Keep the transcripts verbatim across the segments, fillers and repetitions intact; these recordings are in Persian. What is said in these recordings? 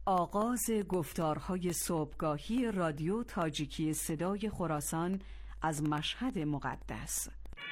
آغاز گفتارهای صبحگاهی رادیو تاجیکی صدای خراسان از مشهد مقدس.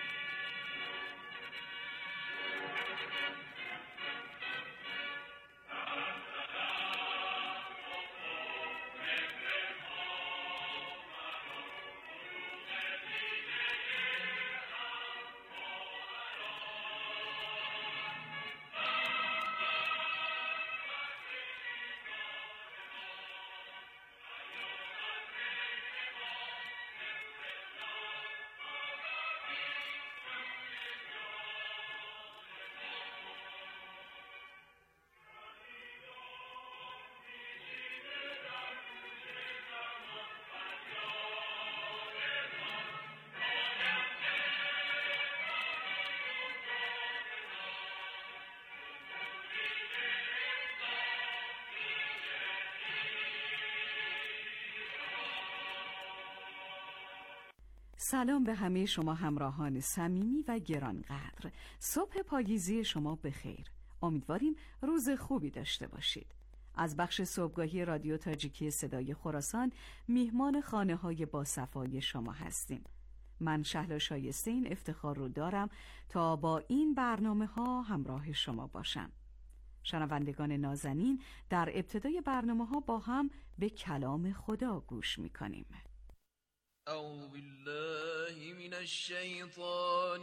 سلام به همه شما همراهان صمیمی و گرانقدر. صبح پاییزی شما بخیر. امیدواریم روز خوبی داشته باشید. از بخش صبحگاهی رادیو تاجیکی صدای خراسان میهمان خانه های با صفای شما هستیم. من شهلا شایسته این افتخار رو دارم تا با این برنامه ها همراه شما باشم. شنوندگان نازنین، در ابتدای برنامه ها با هم به کلام خدا گوش میکنیم. اعوذ بالله من الشیطان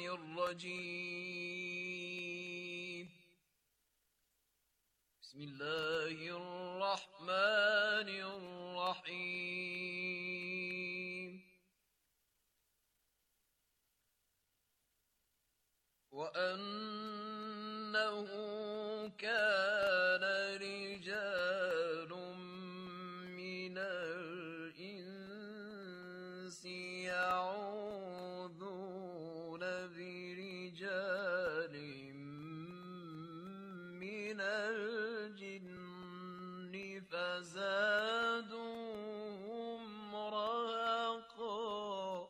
الرجیم. بسم الله الرحمن الرحیم. وأنه كان رجال من الإنس يعوذون برجال من الجن فزادوهم رهقا.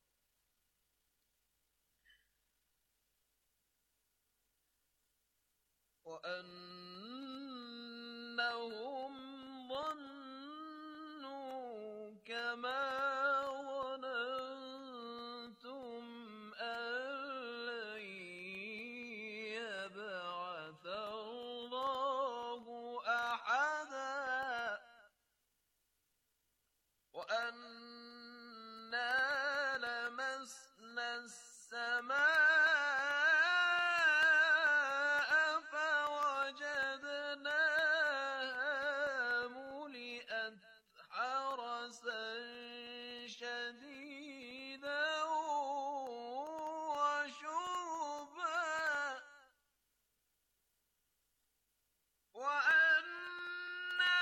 وأنهم ظنوا كما ظننتم أن لن يبعث الله أحدا وأنا لمسنا السماء شديدا وشربا وأنا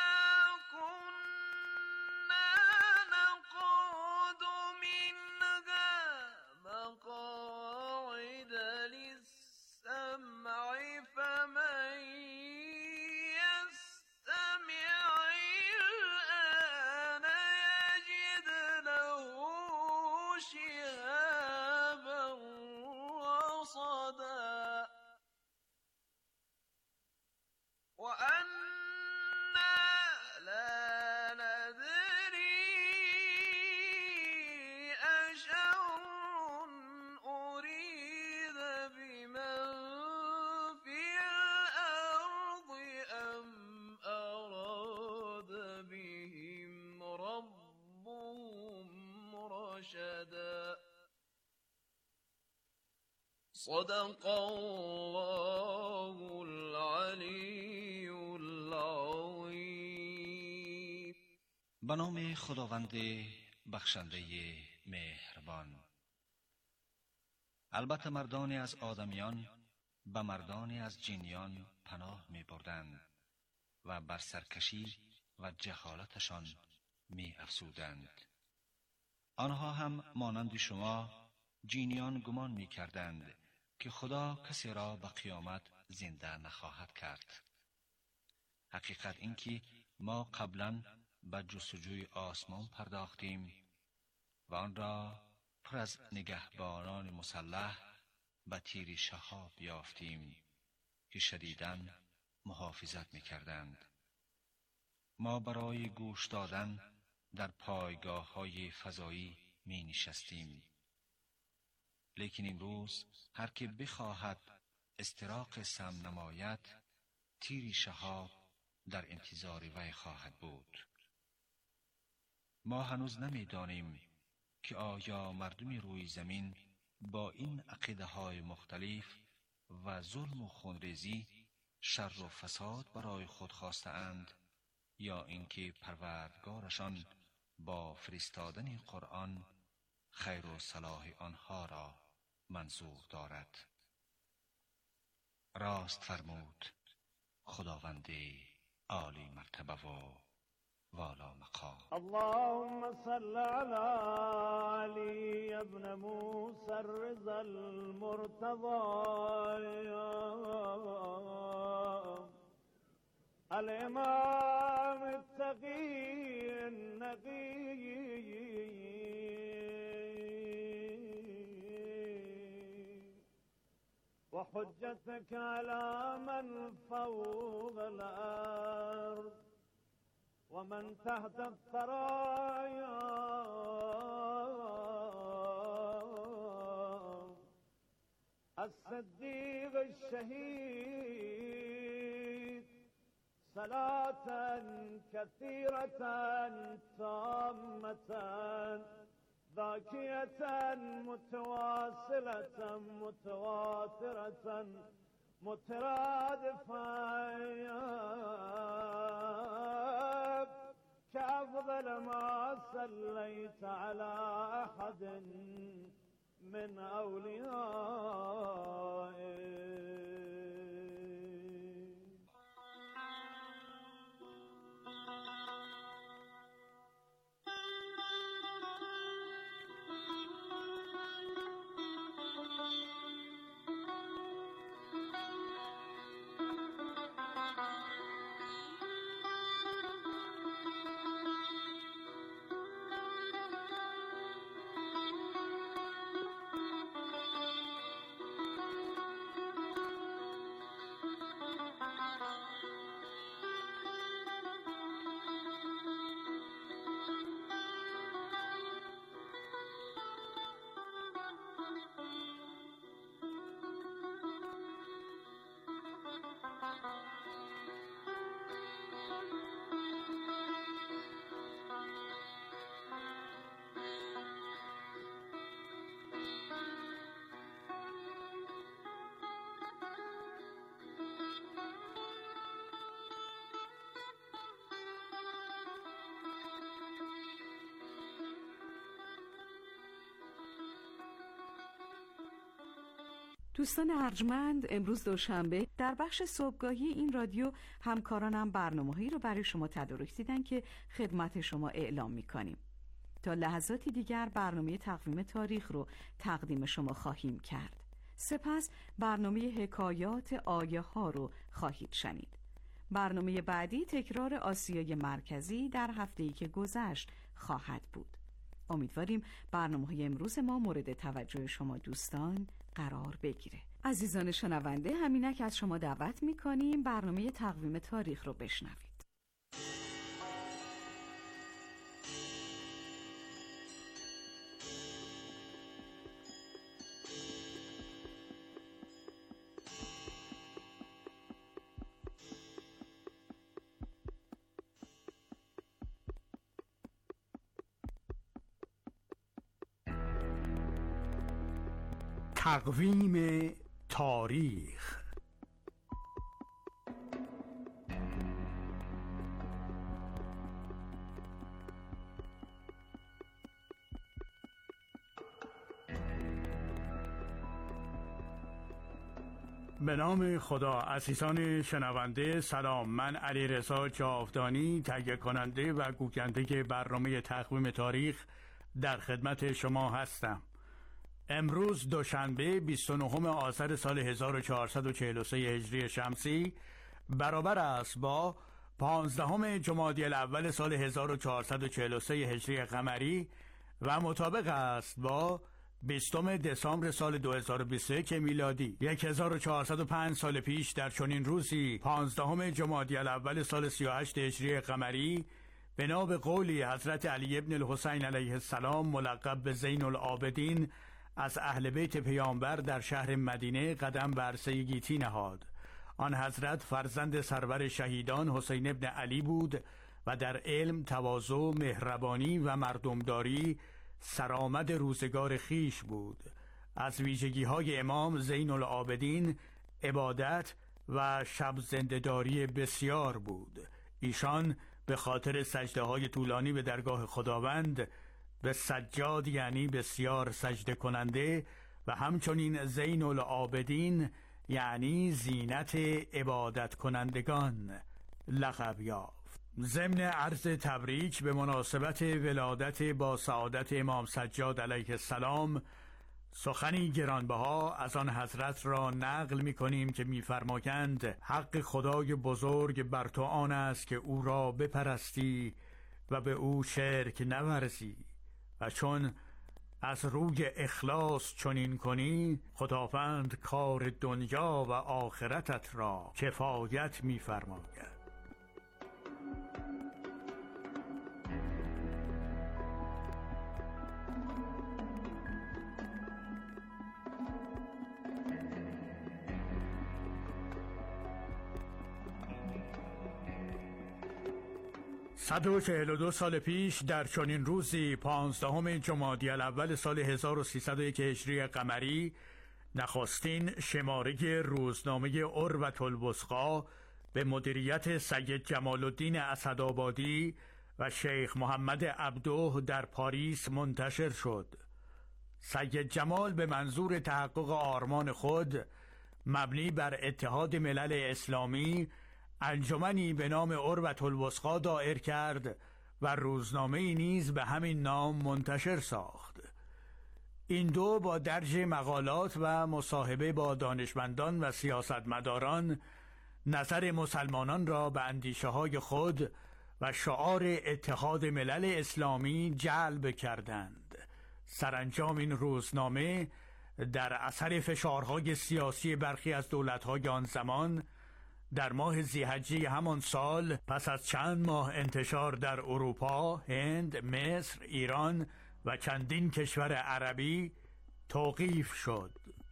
كنا نقعد منها مقاعد للسمع فمن وأنا لا ندري أشر أريد بمن في الأرض أم أراد بهم ربهم رشدا. صدق الله العلی العظیم. به نام خداوند بخشنده مهربان. البته مردانی از آدمیان به مردانی از جنیان پناه می بردند و بر سرکشی و جهالتشان می افزودند. آنها هم مانند شما جنیان گمان می کردند که خدا کسی را به قیامت زنده نخواهد کرد. حقیقت این که ما قبلا به جستجوی آسمان پرداختیم و آن را پر از نگهبانان مسلح به تیر شهاب یافتیم که شدیداً محافظت می‌کردند. ما برای گوش دادن در پایگاه های فضایی می نشستیم. لیکن امروز هر که بخواهد استراق سم نماید، تیری شهاب در انتظار وی خواهد بود. ما هنوز نمی دانیم که آیا مردم روی زمین با این عقیده های مختلف و ظلم و خونریزی شر و فساد برای خود خواستند یا اینکه پروردگارشان با فرستادن قرآن خیر و صلاح آنها را منظور دارد. راست فرمود خداوند عالی مرتبه و والا مقام. اللهم صل على علي ابن موسى الرضا المرتضى الامام التقي النقي وحجتك على من فوق الأرض ومن تحت الثرايا الصديق الشهيد صلاة كثيرة تامة ذاكية متواصلة متواترة مترادفة كأفضل ما صليت على أحد من أوليائك. دوستان ارجمند، امروز دوشنبه در بخش صبحگاهی این رادیو همکارانم برنامه‌هایی رو برای شما تدارک دیدن که خدمت شما اعلام می‌کنیم. تا لحظاتی دیگر برنامه تقویم تاریخ رو تقدیم شما خواهیم کرد. سپس برنامه حکایات آیه ها رو خواهید شنید. برنامه بعدی تکرار آسیای مرکزی در هفته‌ای که گذشت خواهد بود. امیدواریم برنامه‌های امروز ما مورد توجه شما دوستان قرار بگیره. عزیزان شنونده، همینک از شما دعوت می‌کنیم برنامه تقویم تاریخ رو بشنوید. تقویم تاریخ. به نام خدا. عزیزان شنونده سلام، من علیرضا جاودانی تهیه کننده و گوینده برنامه تقویم تاریخ در خدمت شما هستم. امروز دوشنبه بیست و نهم آذر سال هزار و چهارصد و چهل و سه هجری شمسی برابر است با پانزدهم جمادی الاول سال هزار و چهارصد و چهل و سه هجری قمری و مطابق است با بیستم دسامبر سال دو هزار و بیست و یک میلادی. هزار و چهارصد و پنج سال پیش در چنین روزی پانزدهم جمادی الاول سال سی و هشت هجری قمری بنا به قولی حضرت علی ابن الحسین علیه السلام ملقب به زین العابدین از اهل بیت پیامبر در شهر مدینه قدم به عرصه گیتی نهاد. آن حضرت فرزند سرور شهیدان حسین ابن علی بود و در علم، تواضع، مهربانی و مردمداری سرآمد روزگار خیش بود. از ویژگی های امام زین العابدین عبادت و شب زنده‌داری بسیار بود. ایشان به خاطر سجده های طولانی به درگاه خداوند به سجاد یعنی بسیار سجده کننده و همچنین زین العابدین یعنی زینت عبادت کنندگان لقب یافت. ضمن عرض تبریک به مناسبت ولادت با سعادت امام سجاد علیه السلام سخنی گرانبها از آن حضرت را نقل می کنیم که می فرمایند حق خدای بزرگ بر تو آن است که او را بپرستی و به او شرک نورزی و چون از روی اخلاص چنین کنی خداوند کار دنیا و آخرتت را کفایت می فرماید. صد و چهل و دو سال پیش در چنین روزی پانزدهم جمادی الاول سال هزار و سیصد و یک هجری قمری نخستین شماره روزنامه عروة الوثقی به مدیریت سید جمال الدین اسدآبادی و شیخ محمد عبده در پاریس منتشر شد. سید جمال به منظور تحقق آرمان خود مبنی بر اتحاد ملل اسلامی انجمنی به نام عروة الوثقی دایر کرد و روزنامه‌ای نیز به همین نام منتشر ساخت. این دو با درج مقالات و مصاحبه با دانشمندان و سیاستمداران نظر مسلمانان را به اندیشه‌های خود و شعار اتحاد ملل اسلامی جلب کردند. سرانجام این روزنامه در اثر فشارهای سیاسی برخی از دولت‌های آن زمان در ماه ذی‌حجه همان سال پس از چند ماه انتشار در اروپا، هند، مصر، ایران و چندین کشور عربی توقیف شد.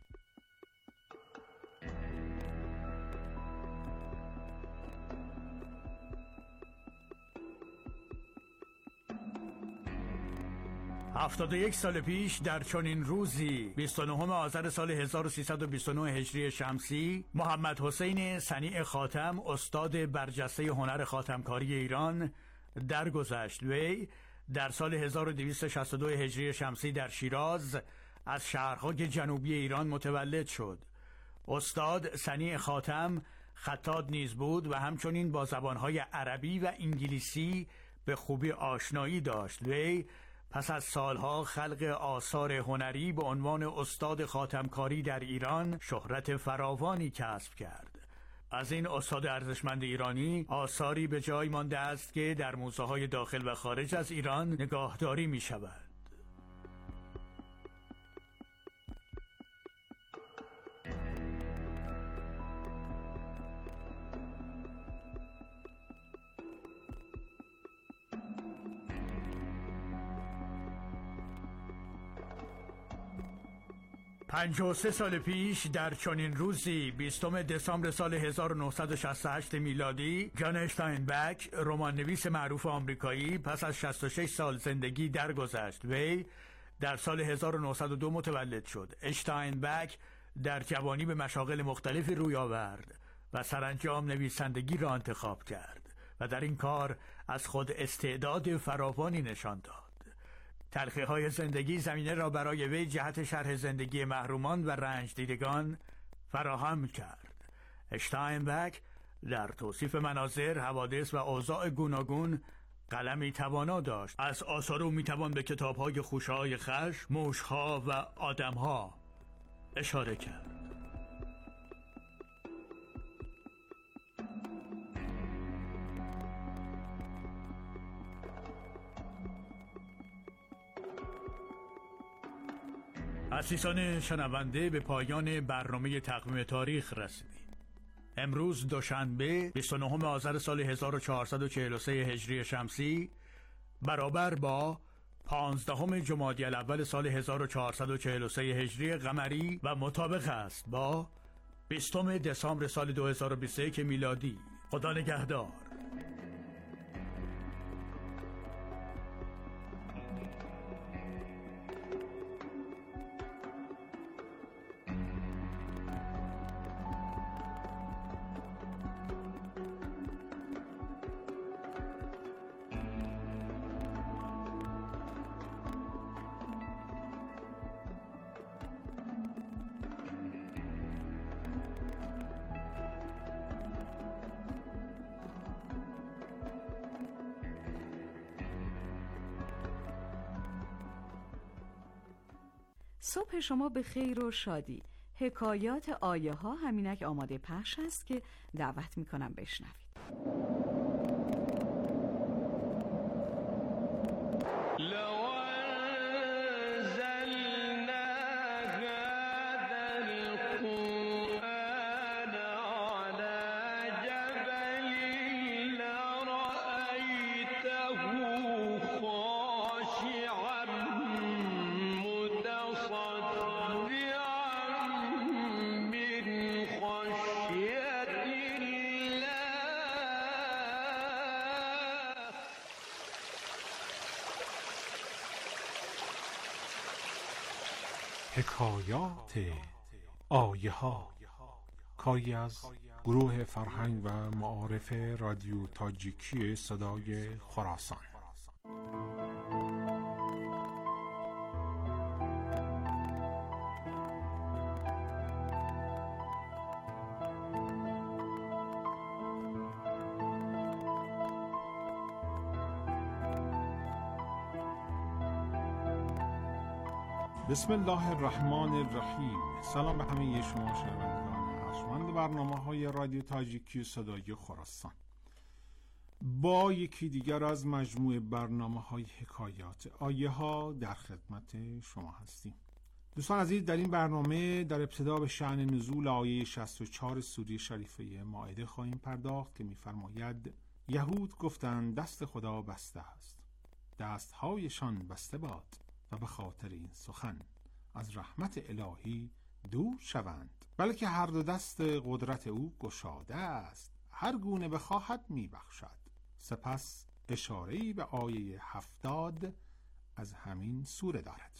هفتاد و یک سال پیش در چنین روزی بیست و نهم آذر سال هزار و سیصد و بیست و نه هجری شمسی محمد حسین صنیع خاتم استاد برجسته هنر خاتمکاری ایران درگذشت. وی در سال هزار و دویست و شصت و دو هجری شمسی در شیراز از شهرهای جنوبی ایران متولد شد. استاد صنیع خاتم خطاط نیز بود و همچنین با زبانهای عربی و انگلیسی به خوبی آشنایی داشت. وی پس از سالها خلق آثار هنری به عنوان استاد خاتمکاری در ایران شهرت فراوانی کسب کرد. از این استاد ارزشمند ایرانی آثاری به جای مانده است که در موزه‌های داخل و خارج از ایران نگاهداری می شود. پنجاه و سه سال پیش در چنین روزی بیستم دسامبر سال هزار و نهصد و شصت و هشت میلادی جان اشتاینبک رمان نویس معروف آمریکایی پس از شصت و شش سال زندگی درگذشت. وی در سال هزار و نهصد و دو متولد شد. اشتاینبک در جوانی به مشاغل مختلفی روی آورد و سرانجام نویسندگی را انتخاب کرد و در این کار از خود استعداد فراوانی نشان داد. تلخی‌های زندگی زمینه را برای وی جهت شرح زندگی محرومان و رنج دیدگان فراهم کرد. اشتاینبک در توصیف مناظر، حوادث و اوضاع گوناگون قلمی توانا داشت. از آثار او میتوان به کتاب‌های خوشه‌های خشم، موش‌ها و آدم‌ها اشاره کرد. عزیزان شنونده، به پایان برنامه تقویم تاریخ رسیدیم. امروز دوشنبه بیست و نهم آذر سال هزار و چهارصد و چهل و سه هجری شمسی برابر با پانزدهم جمادی الاول سال هزار و چهارصد و چهل و سه هجری قمری و مطابق است با بیستم دسامبر سال دو هزار و بیست و یک میلادی. خدا نگهدار. صبح شما به خیر و شادی. حکایات آیه ها همینک آماده پخش است که دعوت میکنم بشنوید. حکایات آیه ها، کاری از گروه فرهنگ و معارف رادیو تاجیکی صدای خراسان. بسم الله الرحمن الرحیم. سلام به همه شما شنوندگان ارجمند برنامه‌های رادیو تاجیکی صدای خراسان. با یکی دیگر از مجموعه برنامه‌های حکایات آیه ها در خدمت شما هستیم. دوستان عزیز، در این برنامه در ابتدا به شأن نزول آیه شصت و چهار سوره شریفه مائده خواهیم پرداخت که می‌فرماید: یهود گفتند دست خدا بسته است، دست‌هایشان بسته باد و به خاطر این سخن از رحمت الهی دور شوند، بلکه هر دو دست قدرت او گشاده است، هر گونه بخواهد میبخشد. سپس اشاره‌ای به آیه هفتاد از همین سوره دارد.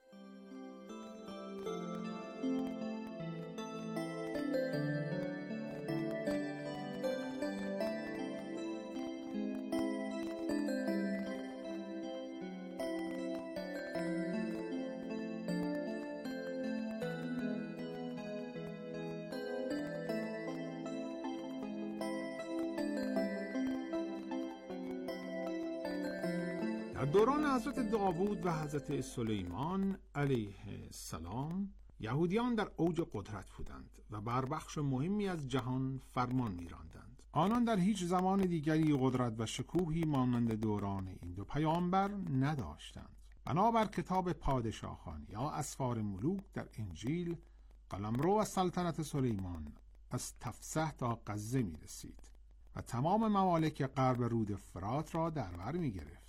در دوران حضرت داوود و حضرت سلیمان علیه السلام، یهودیان در اوج قدرت بودند و بر بخش مهمی از جهان فرمان می‌راندند. آنان در هیچ زمان دیگری قدرت و شکوهی مانند دوران این دو پیامبر نداشتند. بنابر کتاب پادشاهان یا اسفار ملوک در انجیل، قلمرو و سلطنت سلیمان از تفسح تا غزه می‌رسید و تمام ممالک غرب رود فرات را در بر می‌گرفت.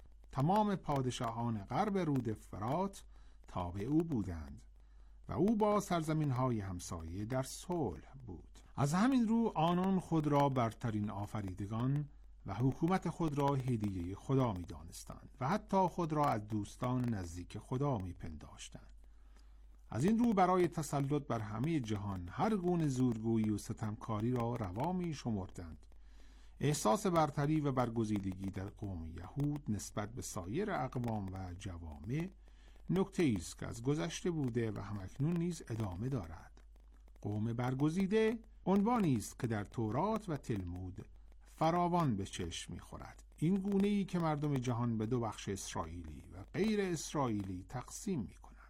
تمام پادشاهان غرب رود فرات تابع او بودند و او با سرزمین‌های همسایه در صلح بود. از همین رو آنان خود را برترین آفریدگان و حکومت خود را هدیه خدا می دانستند و حتی خود را از دوستان نزدیک خدا می پنداشتند. از این رو برای تسلط بر همه جهان هر گونه زورگویی و ستمکاری را روا می شمردند. احساس برتری و برگزیدگی در قوم یهود نسبت به سایر اقوام و جوامع نکته‌ای است که از گذشته بوده و همکنون نیز ادامه دارد. قوم برگزیده عنوانی است که در تورات و تلمود فراوان به چشم می‌خورد. این گونه‌ای که مردم جهان به دو بخش اسرائیلی و غیر اسرائیلی تقسیم می‌کنند.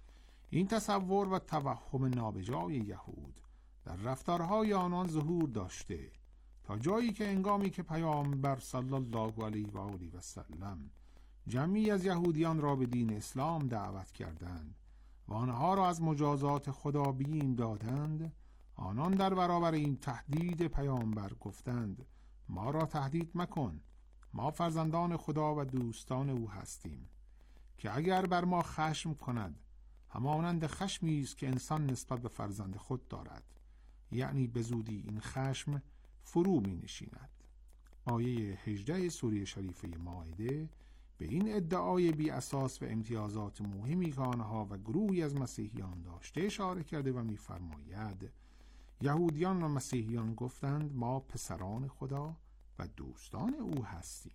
این تصور و توهم نابجای یهود در رفتارهای آنان ظهور داشته تا جایی که انگامی که پیامبر صلی الله علیه و آله و سلم جمعی از یهودیان را به دین اسلام دعوت کردند و آنها را از مجازات خدا بیم دادند، آنان در برابر این تهدید پیامبر گفتند ما را تهدید مکن، ما فرزندان خدا و دوستان او هستیم که اگر بر ما خشم کند همانند خشمی است که انسان نسبت به فرزند خود دارد، یعنی به زودی این خشم فرو می نشیند. آیه هجده سوره شریفه مائده به این ادعای بی اساس و امتیازات مهمی که آنها و گروهی از مسیحیان داشته اشاره کرده و می فرماید یهودیان و مسیحیان گفتند ما پسران خدا و دوستان او هستیم.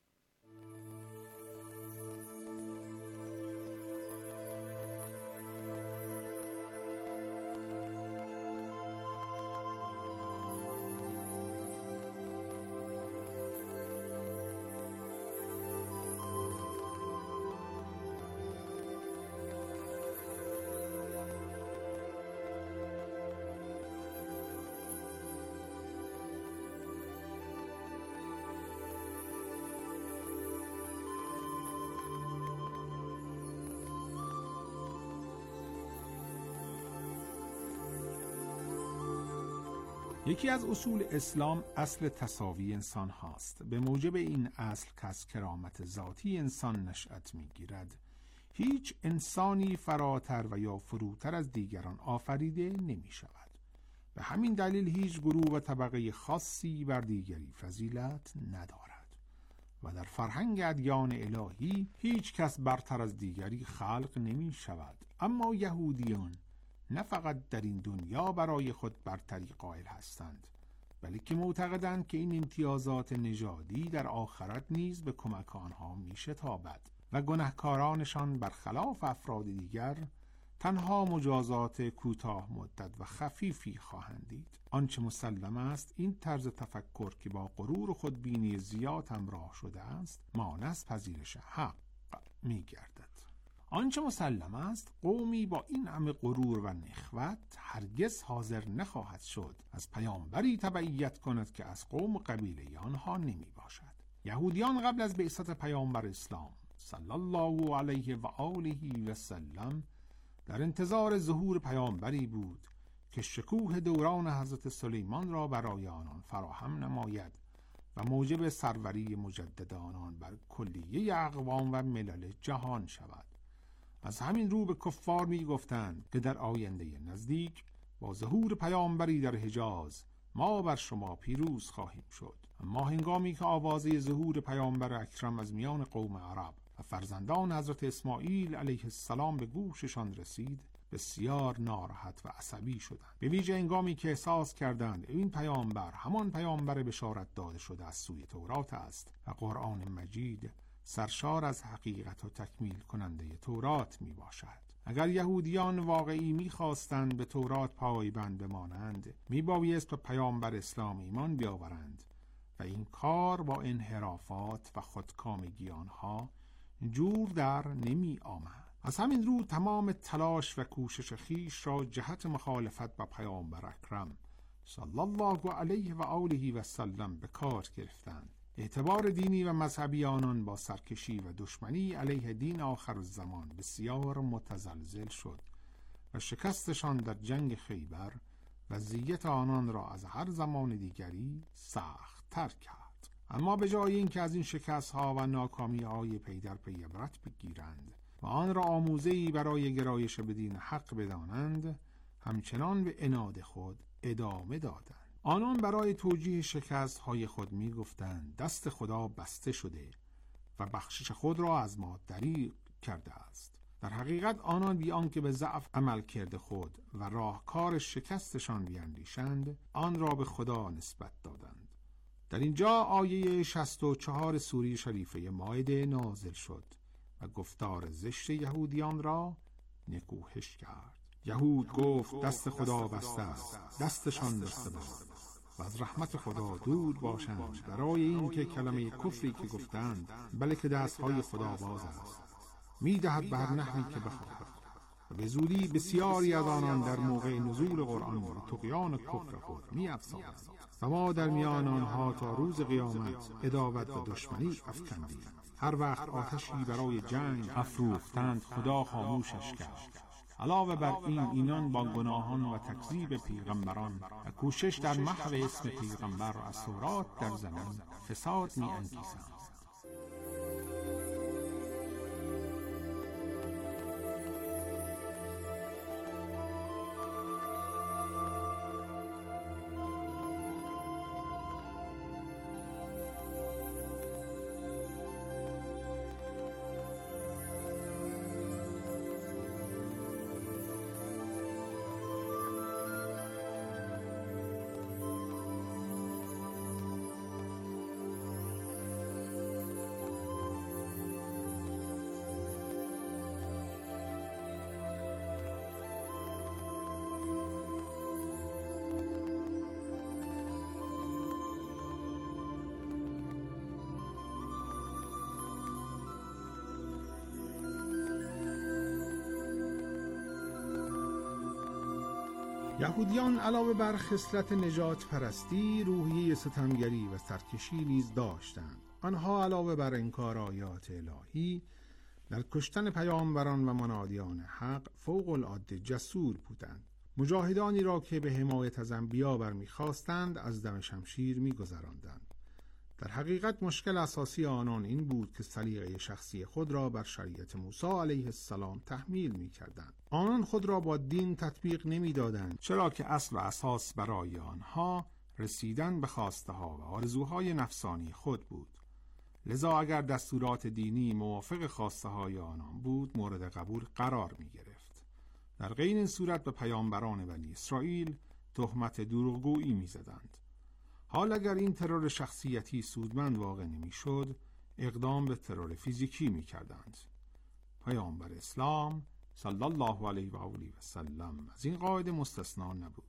یکی از اصول اسلام اصل تساوی انسان هاست. به موجب این اصل که از کرامت ذاتی انسان نشأت می‌گیرد، هیچ انسانی فراتر و یا فروتر از دیگران آفریده نمی شود. به همین دلیل هیچ گروه و طبقه خاصی بر دیگری فضیلت ندارد و در فرهنگ ادیان الهی هیچ کس برتر از دیگری خلق نمی شود. اما یهودیان نه فقط در این دنیا برای خود برتری قائل هستند، بلکه معتقدند که این امتیازات نژادی در آخرت نیز به کمک آنها میشتابد و گناهکارانشان برخلاف افراد دیگر تنها مجازات کوتاه مدت و خفیفی خواهند دید. آنچه مسلم است این طرز تفکر که با غرور و خودبینی زیاد همراه شده است مانع از پذیرش حق می‌گردد. آنچه مسلم است قومی با این همه غرور و نخوت هرگز حاضر نخواهد شد از پیامبری تبعیت کند که از قوم و قبیله آنها نمی باشد. یهودیان قبل از بعثت پیامبر اسلام صلی الله علیه و آله و سلم در انتظار ظهور پیامبری بود که شکوه دوران حضرت سلیمان را برای آنان فراهم نماید و موجب سروری مجدد آنان بر کلیه اقوام و ملل جهان شود. از همین رو به کفار می گفتند که در آینده نزدیک با ظهور پیامبری در حجاز ما بر شما پیروز خواهیم شد. اما هنگامی که آوازه ظهور پیامبر اکرم از میان قوم عرب و فرزندان حضرت اسماعیل علیه السلام به گوششان رسید بسیار ناراحت و عصبی شدند، به ویژه هنگامی که احساس کردند این پیامبر همان پیامبر بشارت داده شده از سوی تورات است و قرآن مجید سرشار از حقیقت و تکمیل کننده تورات می باشد. اگر یهودیان واقعی می خواستند به تورات پایبند بمانند می بایست به پیامبر اسلام ایمان بیاورند و این کار با انحرافات و خودکامگی آنها جور در نمی آمد. از همین رو تمام تلاش و کوشش خیش را جهت مخالفت با پیامبر اکرم صلی الله علیه و آله و سلم به کار گرفتند. اعتبار دینی و مذهبی آنان با سرکشی و دشمنی علیه دین آخر الزمان بسیار متزلزل شد و شکستشان در جنگ خیبر وضعیت آنان را از هر زمان دیگری سخت تر کرد. اما به جای اینکه از این شکست ها و ناکامی های پی در پی عبرت بگیرند و آن را آموزه‌ای برای گرایش به دین حق بدانند، همچنان به عناد خود ادامه دادند. آنان برای توجیه شکست های خود می گفتند دست خدا بسته شده و بخشش خود را از ما دریغ کرده است. در حقیقت آنان بی آنکه به ضعف عمل کرده خود و راهکار شکستشان بیاندیشند آن را به خدا نسبت دادند. در اینجا آیه شصت و چهار سوره شریفه مائده نازل شد و گفتار زشت یهودیان را نکوهش کرد. یهود گفت دست خدا بسته است، دستشان بسته باد و از رحمت خدا دور باشند. برای این که کلمه کفری که گفتند بلکه دستهای خدا باز است میدهد به هر نحوی که بخواهد و به زودی بسیاری از آنان در موقع نزول قرآن و طغیان کفر خود می افزایند و ما در میان آنها تا روز قیامت عداوت و دشمنی افکندیم. هر وقت آتشی برای جنگ افروختند خدا خاموشش کرد علاوه بر این اینان با گناهان و تکذیب پیغمبران و کوشش در محو اسم پیغمبر و اثرات در زمین فساد می انگیزند. یهودیان علاوه بر خصلت نجات پرستی، روحیه ستمگری و سرکشی نیز داشتند. آنها علاوه بر انکار آیات الهی، در کشتن پیامبران و منادیان حق فوق العاده جسور بودند. مجاهدانی را که به حمایت از انبیا برمیخواستند از دم شمشیر می‌گذراندند. در حقیقت مشکل اساسی آنان این بود که سلیقه شخصی خود را بر شریعت موسی علیه السلام تحمیل می‌کردند. آنان خود را با دین تطبیق نمی‌دادند، چرا که اصل و اساس برای آنها رسیدن به خواسته‌ها و آرزوهای نفسانی خود بود. لذا اگر دستورات دینی موافق خواسته‌های آنان بود، مورد قبول قرار می‌گرفت. در غیر این صورت به پیامبران بنی اسرائیل تهمت دروغگویی می‌زدند. حال اگر این ترور شخصیتی سودمند واقع نمی‌شد، اقدام به ترور فیزیکی می‌کردند. پیامبر اسلام صلی الله علیه و آله و سلم از این قاعده مستثنا نبود.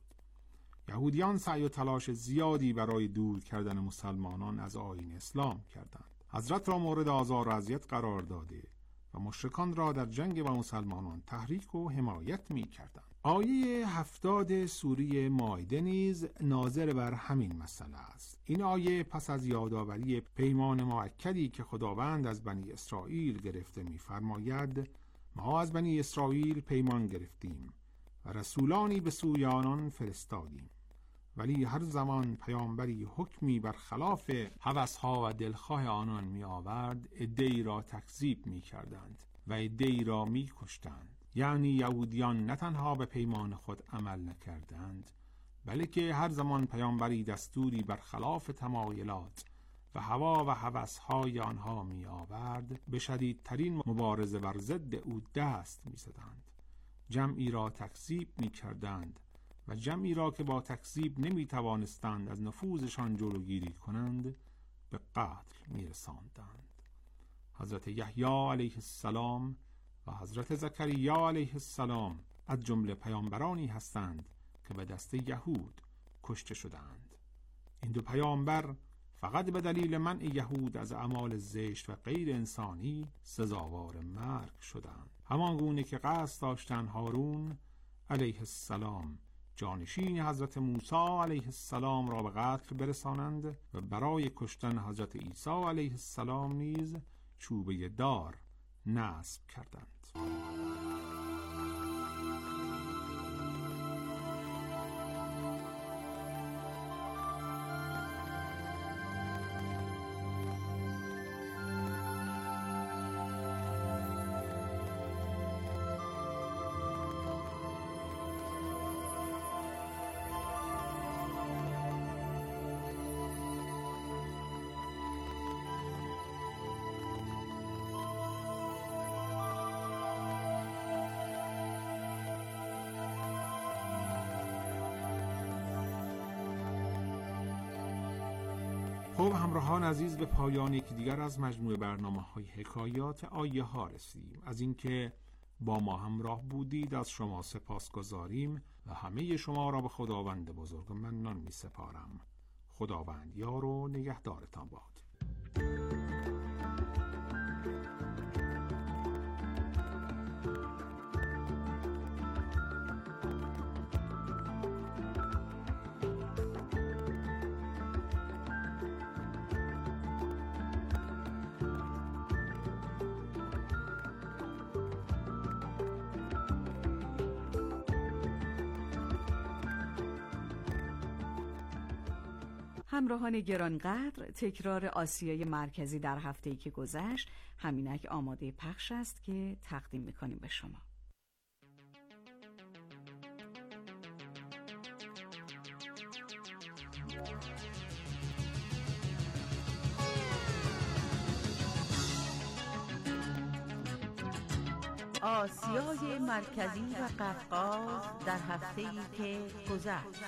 یهودیان سعی و تلاش زیادی برای دور کردن مسلمانان از آیین اسلام کردند. حضرت را مورد آزار و اذیت قرار داده و مشرکان را در جنگ با مسلمانان تحریک و حمایت می‌کردند. آیه هفتاد سوره مائده نیز ناظر بر همین مسئله است. این آیه پس از یادآوری پیمان مؤکدی که خداوند از بنی اسرائیل گرفته می‌فرماید: ما از بنی اسرائیل پیمان گرفتیم و رسولانی به سوی آنان فرستادیم، ولی هر زمان پیامبری حکمی بر خلاف هوس‌ها و دلخواه آنان می آورد، عده‌ای را تکذیب می کردند و عده‌ای را می کشتند. یعنی یهودیان نه تنها به پیمان خود عمل نکردند، بلکه هر زمان پیامبری دستوری بر خلاف تمایلات و هوا و هوس‌های آنها می آورد، به شدیدترین مبارزه بر ضد او دست می زدند. جمعی را تکذیب می کردند و جمعی را که با تکذیب نمی توانستند از نفوذشان جلوگیری کنند به قتل می رساندند. حضرت یحیی علیه السلام و حضرت زکریا علیه السلام از جمله پیامبرانی هستند که به دست یهود کشته شدند. این دو پیامبر فقط به دلیل منع یهود از اعمال زشت و غیر انسانی سزاوار مرگ شدند. همان گونه که قصد داشتند هارون علیه السلام جانشین حضرت موسی علیه السلام را به قتل برسانند و برای کشتن حضرت عیسی علیه السلام نیز چوبه دار نصب کردند. خب همراهان عزیز، به پایان یکی دیگر از مجموعه برنامه‌های حکایات آیه ها رسیدیم. از اینکه با ما همراه بودید از شما سپاسگزاریم و همه شما را به خداوند بزرگ منان می سپارم. خداوند یار و نگهدارتان باد. همراهان گرانقدر، تکرار آسیای مرکزی در هفته‌ای که گذشت همینک آماده پخش است که تقدیم می‌کنیم به شما. آسیای مرکزی و قفقاز در هفته‌ای که گذشت.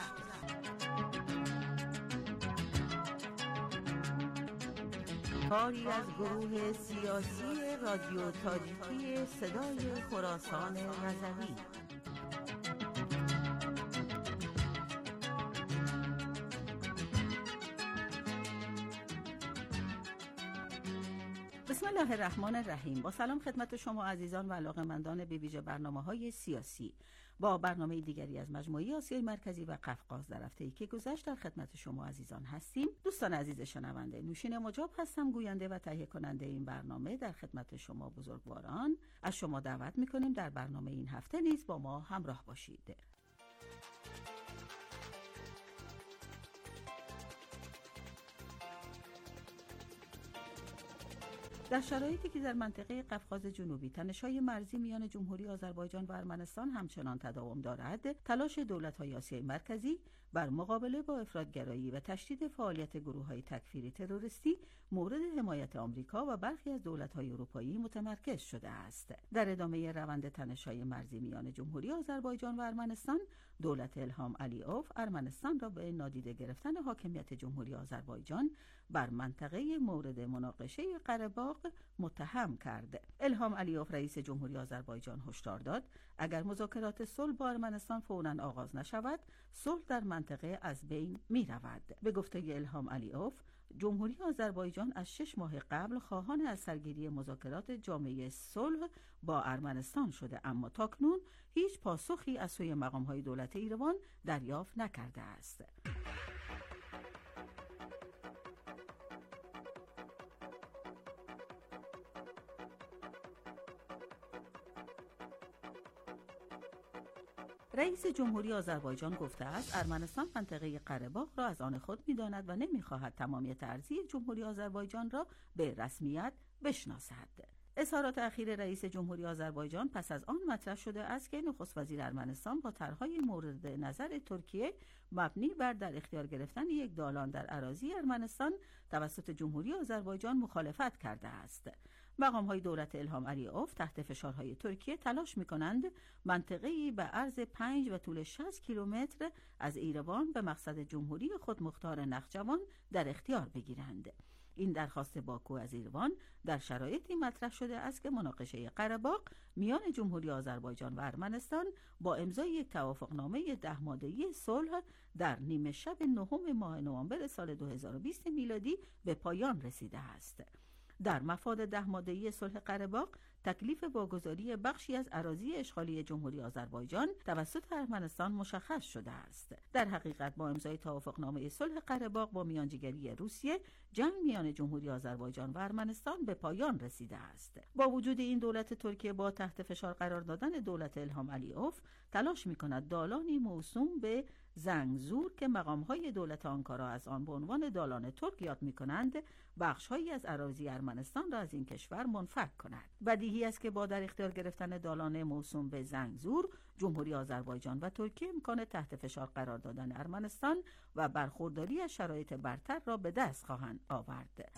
کاری از گروه سیاسی رادیو تاجیکی صدای خراسان رضوی. بسم الله الرحمن الرحیم. با سلام خدمت شما عزیزان و علاقه‌مندان به ویژه برنامه‌های سیاسی. با برنامه دیگری از مجموعه آسیای مرکزی و قفقاز در هفته‌ای که گذشت در خدمت شما عزیزان هستیم. دوستان عزیز شنونده، نوشین مجاب هستم، گوینده و تهیه کننده این برنامه. در خدمت شما بزرگواران از شما دعوت می‌کنیم در برنامه این هفته نیز با ما همراه باشید. در شرایطی که در منطقه قفقاز جنوبی تنش‌های مرزی میان جمهوری آذربایجان و ارمنستان همچنان تداوم دارد، تلاش دولت‌های آسیای مرکزی بر مقابله با افراط‌گرایی و تشدید فعالیت گروه‌های تکفیری تروریستی مورد حمایت آمریکا و برخی از دولت‌های اروپایی متمرکز شده است. در ادامه روند تنش‌های مرزی میان جمهوری آذربایجان و ارمنستان، دولت الهام علیوف ارمنستان را به نادیده گرفتن حاکمیت جمهوری آذربایجان بر منطقه مورد مناقشه قره‌باغ متهم کرد. الهام علیوف رئیس جمهوری آذربایجان هشدار داد اگر مذاکرات صلح با ارمنستان فوراً آغاز نشود، صلح در منطقه از بین می رود. به گفته الهام علیوف، جمهوری آذربایجان از شش ماه قبل خواهان از سرگیری مذاکرات جامعه صلح با ارمنستان شده، اما تاکنون هیچ پاسخی از سوی مقام‌های دولت ایروان دریافت نکرده است. رئیس جمهوری آذربایجان گفته است ارمنستان منطقه قره‌باغ را از آن خود می‌داند و نمی‌خواهد تمامیت ارضی جمهوری آذربایجان را به رسمیت بشناسد. اظهارات اخیر رئیس جمهوری آذربایجان پس از آن مطرح شده است که نخست وزیر ارمنستان با طرح‌های مورد نظر ترکیه مبنی بر در اختیار گرفتن یک دالان در اراضی ارمنستان توسط جمهوری آذربایجان مخالفت کرده است. مقام‌های دولت الهام علیوف تحت فشارهای ترکیه تلاش می‌کنند منطقه‌ای به عرض پنج و طول شصت کیلومتر از ایروان به مقصد جمهوری خودمختار نخجوان در اختیار بگیرند. این درخواست باکو از ایروان در شرایطی مطرح شده است که مناقشه قره‌باغ میان جمهوری آذربایجان و ارمنستان با امضای یک توافقنامه ده ماده‌ای صلح در نیمه شب نهم ماه نوامبر سال دو هزار و بیست میلادی به پایان رسیده است. در مفاد ده ماده‌ای صلح قره‌باغ تکلیف واگذاری بخشی از اراضی اشغالی جمهوری آذربایجان توسط ارمنستان مشخص شده است. در حقیقت با امضای توافقنامه صلح قره‌باغ با میانجیگری روسیه، جنگ میان جمهوری آذربایجان و ارمنستان به پایان رسیده است. با وجود این، دولت ترکیه با تحت فشار قرار دادن دولت الهام علیوف تلاش می‌کند دالانی موسوم به زنگزور که مقام‌های دولت آنکارا از آن به عنوان دالان ترک یاد می‌کنند، بخش‌هایی از اراضی ارمنستان را از این کشور منفک کند. بدیهی است که با در اختیار گرفتن دالان موسوم به زنگزور، جمهوری آذربایجان و ترکیه امکان تحت فشار قرار دادن ارمنستان و برخورداری از شرایط برتر را به دست خواهند آورد.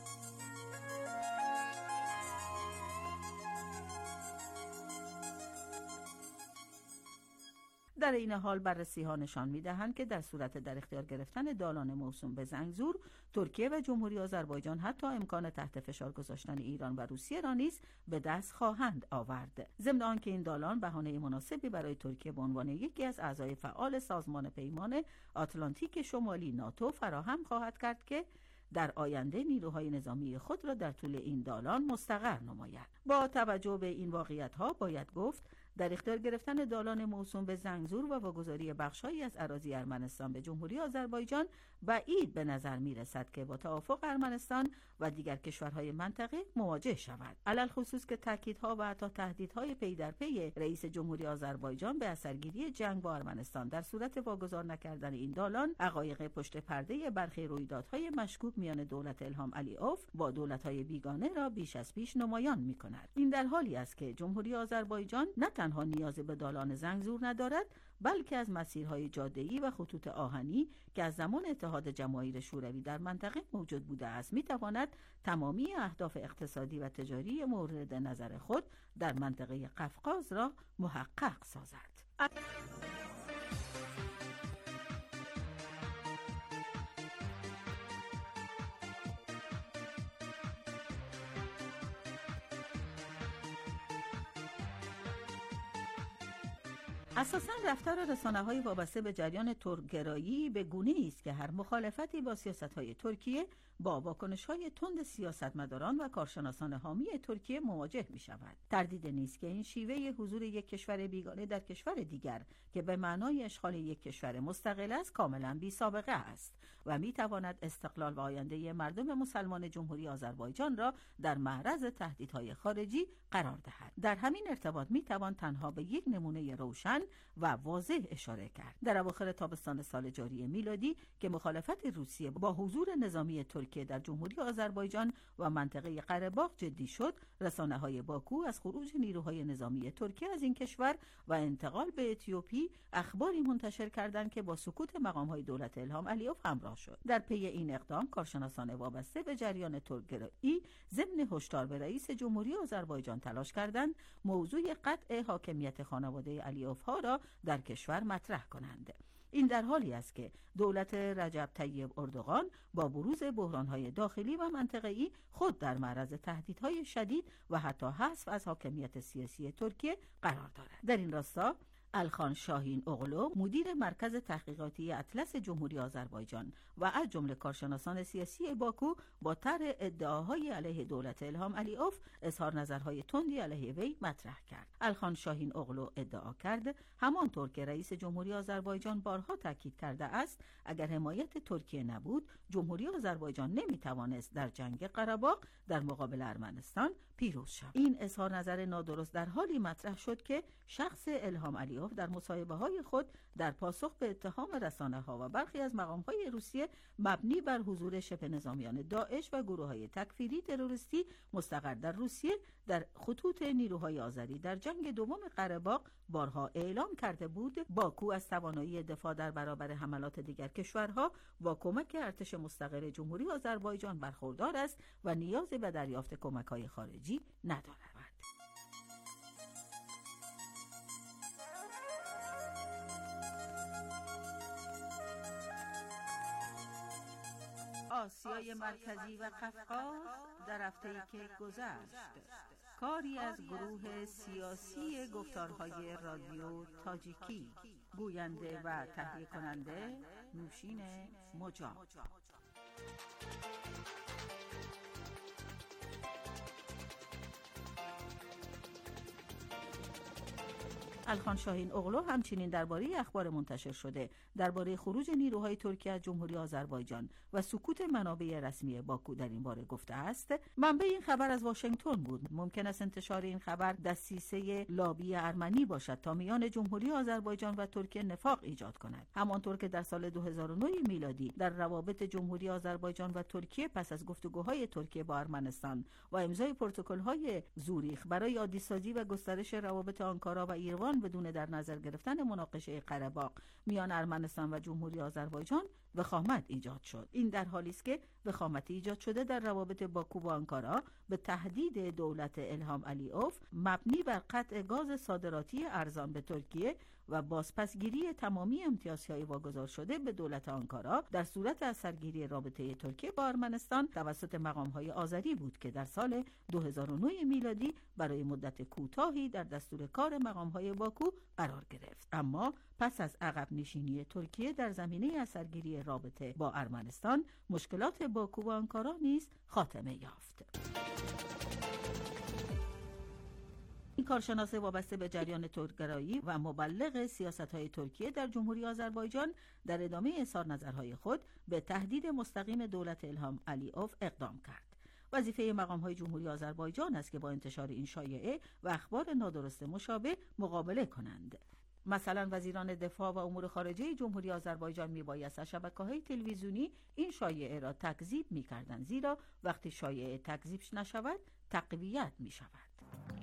در این حال بررسی‌ها نشان می‌دهند که در صورت در اختیار گرفتن دالان موسوم به زنگزور، ترکیه و جمهوری آذربایجان حتی امکان تحت فشار گذاشتن ایران و روسیه را نیز به دست خواهند آورد. ضمن آنکه این دالان بهانه مناسبی برای ترکیه به عنوان یکی از اعضای فعال سازمان پیمان آتلانتیک شمالی ناتو فراهم خواهد کرد که در آینده نیروهای نظامی خود را در طول این دالان مستقر نماید. با توجه به این واقعیت‌ها باید گفت در اختیار گرفتن دالان موسوم به زنگزور و واگذاری بخش‌هایی از اراضی ارمنستان به جمهوری آذربایجان بعید به نظر می‌رسد که با توافق ارمنستان و دیگر کشورهای منطقه مواجه شود. علل خصوص که تاکیدها و حتی تهدیدهای پی در پی رئیس جمهوری آذربایجان به اثرگیری جنگ با ارمنستان در صورت واگذار نکردن این دالان، حقایق پشت پرده برخی رویدادهای مشکوک میان دولت الهام علیوف با دولت‌های بیگانه را بیش از پیش نمایان می‌کند. این در حالی است که جمهوری آذربایجان نه تنها نیاز به دالان زنگزور ندارد، بلکه از مسیرهای جاده‌ای و خطوط آهنی که از زمان اتحاد جماهیر شوروی در منطقه موجود بوده است می‌تواند تمامی اهداف اقتصادی و تجاری مورد نظر خود در منطقه قفقاز را محقق سازد. اساساً رفتار رسانه‌های وابسته به جریان ترک‌گرایی به گونه‌ای است که هر مخالفتی با سیاست‌های ترکیه با واکنش‌های تند سیاستمداران و کارشناسان حامی ترکیه مواجه می‌شود. تردید نیست که این شیوه حضور یک کشور بیگانه در کشور دیگر که به معنای اشغال یک کشور مستقل است کاملاً بی‌سابقه است و می‌تواند استقلال و آینده مردم مسلمان جمهوری آذربایجان را در معرض تهدیدهای خارجی قرار دهد. در همین ارتباط می‌توان تنها به یک نمونه روشن و واضح اشاره کرد. در اواخر تابستان سال جاری میلادی که مخالفت روسیه با حضور نظامی ترکیه در جمهوری آذربایجان و منطقه قره‌باغ جدی شد، رسانه‌های باکو از خروج نیروهای نظامی ترکیه از این کشور و انتقال به اتیوپی اخباری منتشر کردند که با سکوت مقام‌های دولت الهام علیوف همراه شد. در پی این اقدام کارشناسان وابسته به جریان ترک‌گرایی ضمن هشدار به رئیس جمهوری آذربایجان تلاش کردند موضوع قطع حاکمیت خانواده علیوف ها را در کشور مطرح کنند. این در حالی است که دولت رجب طیب اردوغان با بروز بحران‌های داخلی و منطقه‌ای خود در معرض تهدیدهای شدید و حتی حذف از حاکمیت سیاسی ترکیه قرار دارد. در این راستا الخان شاهین اغلو مدیر مرکز تحقیقاتی اطلس جمهوری آذربایجان و از جمله کارشناسان سیاسی باکو با طرح ادعاهای علیه دولت الهام علیوف اظهار نظرهای تندی علیه وی مطرح کرد. الخان شاهین اغلو ادعا کرد همانطور که رئیس جمهوری آذربایجان بارها تاکید کرده است اگر حمایت ترکیه نبود جمهوری آذربایجان نمیتوانست در جنگ قره‌باغ در مقابل ارمنستان پیروز شود. این اظهار نظر نادرست در حالی مطرح شد که شخص الهام علیوف در مصاحبه‌های خود در پاسخ به اتهام رسانه‌ها و برخی از مقام‌های روسیه مبنی بر حضور شبه نظامیان داعش و گروه‌های تکفیری تروریستی مستقر در روسیه در خطوط نیروهای آذری در جنگ دوم قره‌باغ بارها اعلام کرده بود باکو از توانایی دفاع در برابر حملات دیگر کشورها با کمک ارتش مستقر جمهوری آذربایجان برخوردار است و نیازی به دریافت کمک‌های خارجی ندارد. آسیای مرکزی و قفقاز در هفته‌ای که گذشت کاری از گروه سیاسی گفتارهای رادیو تاجیکی، گوینده و تهیه کننده نوشین مجاب. الخان شاهین اغلو همچنین درباره اخبار منتشر شده درباره خروج نیروهای ترکیه از جمهوری آذربایجان و سکوت منابع رسمی باکو در این باره گفته است منبع این خبر از واشنگتن بود. ممکن است انتشار این خبر دسیسه لابی ارمنی باشد تا میان جمهوری آذربایجان و ترکیه نفاق ایجاد کند. همانطور که در سال دو هزار و نه میلادی در روابط جمهوری آذربایجان و ترکیه پس از گفتگوهای ترکیه با ارمنستان و امضای پروتکل‌های زوریخ برای عادی‌سازی و گسترش روابط آنکارا و ایروان بدون در نظر گرفتن مناقشه قره‌باغ میان ارمنستان و جمهوری آذربایجان وخامت ایجاد شد. این در حالی است که وخامت ایجاد شده در روابط باکو و آنکارا به تهدید دولت الهام علیوف مبنی بر قطع گاز صادراتی ارزان به ترکیه و بازپسگیری تمامی امتیازهای واگذار شده به دولت آنکارا در صورت اثرگیری رابطه ترکیه با ارمنستان توسط مقام‌های آذری بود که در سال دو هزار و نه میلادی برای مدت کوتاهی در دستور کار مقام‌های باکو قرار گرفت. اما پس از عقب نشینی ترکیه در زمینه اثرگیری رابطه با ارمنستان مشکلات باکو و آنکارا نیز خاتمه یافت. این کارشناس وابسته به جریان ترکگرایی و مبلغ سیاست‌های ترکیه در جمهوری آذربایجان در ادامه اظهار نظرهای خود به تهدید مستقیم دولت الهام علیوف اقدام کرد. وظیفه مقام‌های جمهوری آذربایجان است که با انتشار این شایعه و اخبار نادرست مشابه مقابله کنند. مثلا وزیران دفاع و امور خارجه جمهوری آذربایجان میبایست از شبکه‌های تلویزیونی این شایعه را تکذیب می‌کردند، زیرا وقتی شایعه تکذیب نشود تقویت می‌شود.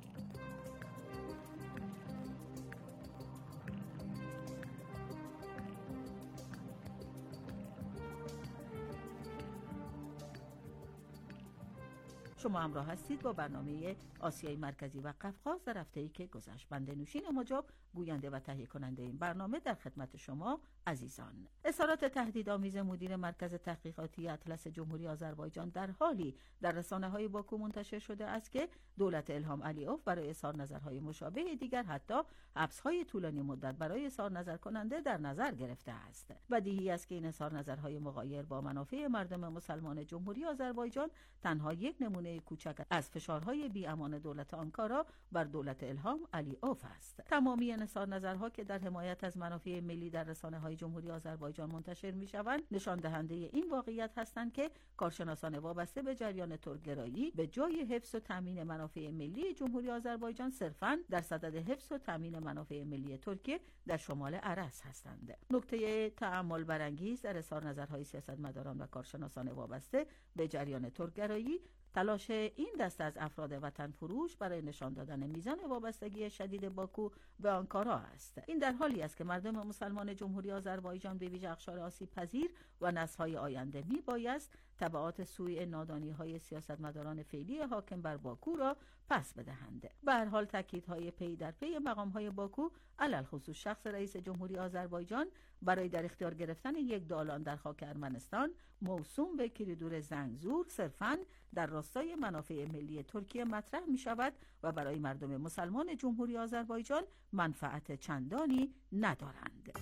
شما همراه هستید با برنامه آسیای مرکزی و قفقاز در هفته‌ای که گذشت. بنده نوشین مجاب گوینده و تهیه کننده این برنامه در خدمت شما عزیزان. اظهارات تهدیدآمیز مدیر مرکز تحقیقاتی اطلس جمهوری آذربایجان در حالی در رسانه‌های باکو منتشر شده است که دولت الهام علیوف برای اظهار نظرهای مشابه دیگر حتی حبس‌های طولانی مدت برای اظهار نظر کننده در نظر گرفته است. بدیهی است که این اظهار نظرهای مغایر با منافع مردم مسلمان جمهوری آذربایجان تنها یک نمونه کوچک از فشارهای بی‌امان دولت آنکارا بر دولت الهام علیوف است. تمامی اظهار نظرها که در حمایت از منافع ملی در رسانه‌های جمهوری آذربایجان منتشر می‌شوند نشان دهنده این واقعیت هستند که کارشناسان وابسته به جریان ترکگرایی به جای حفظ و تامین منافع ملی جمهوری آذربایجان صرفاً در صدد حفظ و تامین منافع ملی ترکیه در شمال ارس هستند. نکته تأمل برانگیز در اظهار نظرهای سیاستمداران و کارشناسان وابسته به جریان ترکگرایی تلاش این دسته از افراد وطن فروش برای نشان دادن میزان وابستگی شدید باکو به آنکارا است. این در حالی است که مردم مسلمان جمهوری آذربایجان به ویژه اقشار آسیب پذیر و نسل‌های آینده می بایست تبعات سوء نادانی‌های سیاستمداران فعلی حاکم بر باکو را پس بدهند. به هر حال تاکیدهای پی در پی مقام‌های باکو علل خصوص شخص رئیس جمهوری آذربایجان برای در اختیار گرفتن یک دالان در خاک ارمنستان موسوم به کریدور زنگزور صرفاً در راستای منافع ملی ترکیه مطرح می شود و برای مردم مسلمان جمهوری آذربایجان منفعت چندانی ندارند.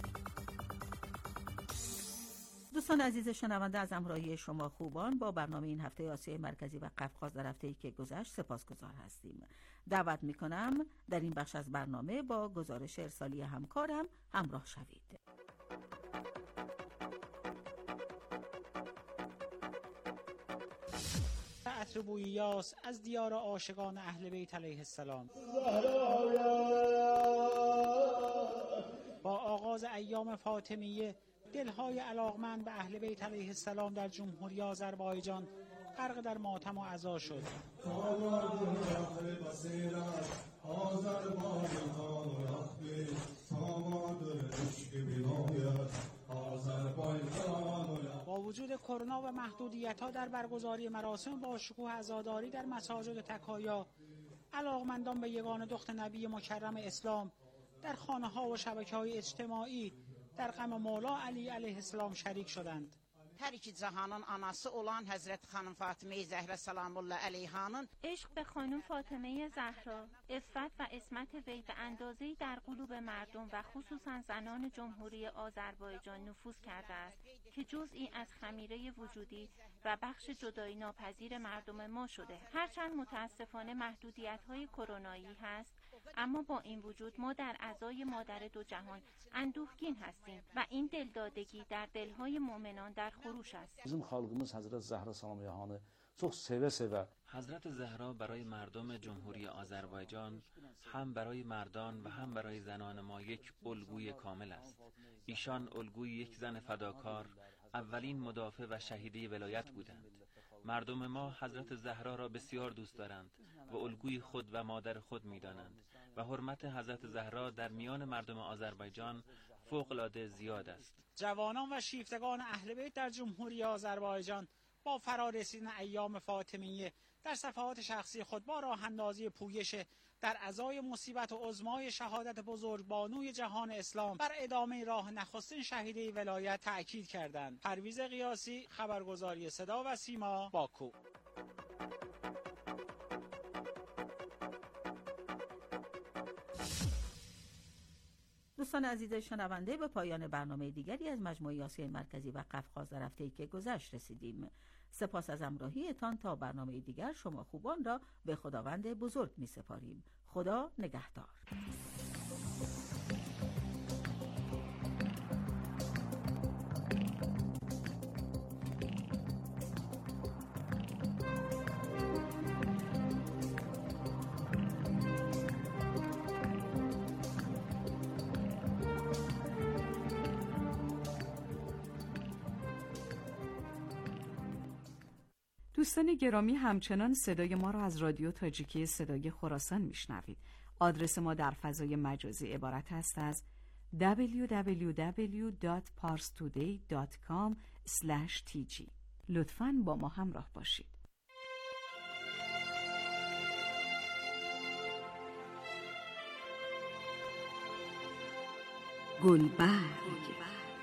دوستان عزیز شنونده، از همراهی شما خوبان با برنامه این هفته آسیای مرکزی و قفقاز در هفته‌ای که گذشت سپاسگزار هستیم. دعوت می کنم در این بخش از برنامه با گزارش ارسالی همکارم همراه شوید. عطر بوی یاس از دیار عاشقان اهل بیت علیه السلام. با آغاز ایام فاطمیه دلهای علاقمند به اهل بیت علیه السلام در جمهوری آذربایجان غرق در ماتم و عزا شد. با وجود کرونا و محدودیت‌ها در برگزاری مراسم با شکوه عزاداری در مساجد تکایا، علاقمندان به یگانه دخت نبی مکرم اسلام در خانه‌ها و شبکه‌های اجتماعی در غم مولا علی علیه السلام شریک شدند. Hər iki cahanın anası olan Həzrət xanım Fatimə Zəhra salamullah əleyhanın عشق به خانم فاطمه زهرا، عفت و عصمت وی به اندازه‌ای در قلوب مردم و خصوصا زنان جمهوری آذربایجان نفوذ کرده است که جزئی از خمیره وجودی و بخش جدایی ناپذیر مردم ما شده. هرچند متاسفانه محدودیت‌های کرونایی هست، اما با این وجود ما در عزای مادر دو جهان اندوهگین هستیم و این دلدادگی در دلهای مؤمنان در خروش است. Bizim xalqımız Həzrət Zəhra salamullah çox sevə-sevə حضرت زهرا برای مردم جمهوری آذربایجان هم برای مردان و هم برای زنان ما یک الگوی کامل است. ایشان الگوی یک زن فداکار، اولین مدافع و شهیده ولایت بودند. مردم ما حضرت زهرا را بسیار دوست دارند و الگوی خود و مادر خود می‌دانند و حرمت حضرت زهرا در میان مردم آذربایجان فوق‌العاده زیاد است. جوانان و شیفتگان اهل بیت در جمهوری آذربایجان با فرارسیدن ایام فاطمیه در صفحات شخصی خود با راه اندازی پویش در عزای مصیبت و عظمای شهادت بزرگبانوی جهان اسلام بر ادامه راه نخستین شهیده ولایت تأکید کردند. پرویز قیاسی، خبرگزاری صدا و سیما، باکو. دوستان عزیز شنونده، به پایان برنامه دیگری از مجموعه آسیای مرکزی و قفقاز در هفته‌ای که گذشت رسیدیم. سپاس از همراهیتان. تا برنامه دیگر شما خوبان را به خداوند بزرگ می سپاریم. خدا نگهدار. دوستان گرامی، همچنان صدای ما را از رادیو تاجیکی صدای خراسان میشنوید. آدرس ما در فضای مجازی عبارت است از دبلیو دبلیو دبلیو دات پارس تودی دات کام اسلش تی جی. لطفاً با ما همراه باشید. گلبرگ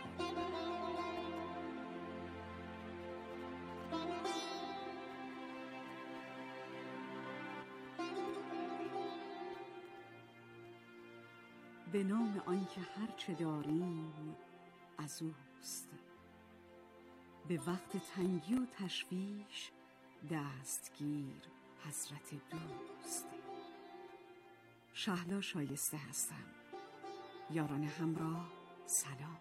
به نام آنکه هرچه داریم از اوست، به وقت تنگی و تشویش دستگیر حضرت دوست. شهلا شایسته هستم. یاران همراه سلام.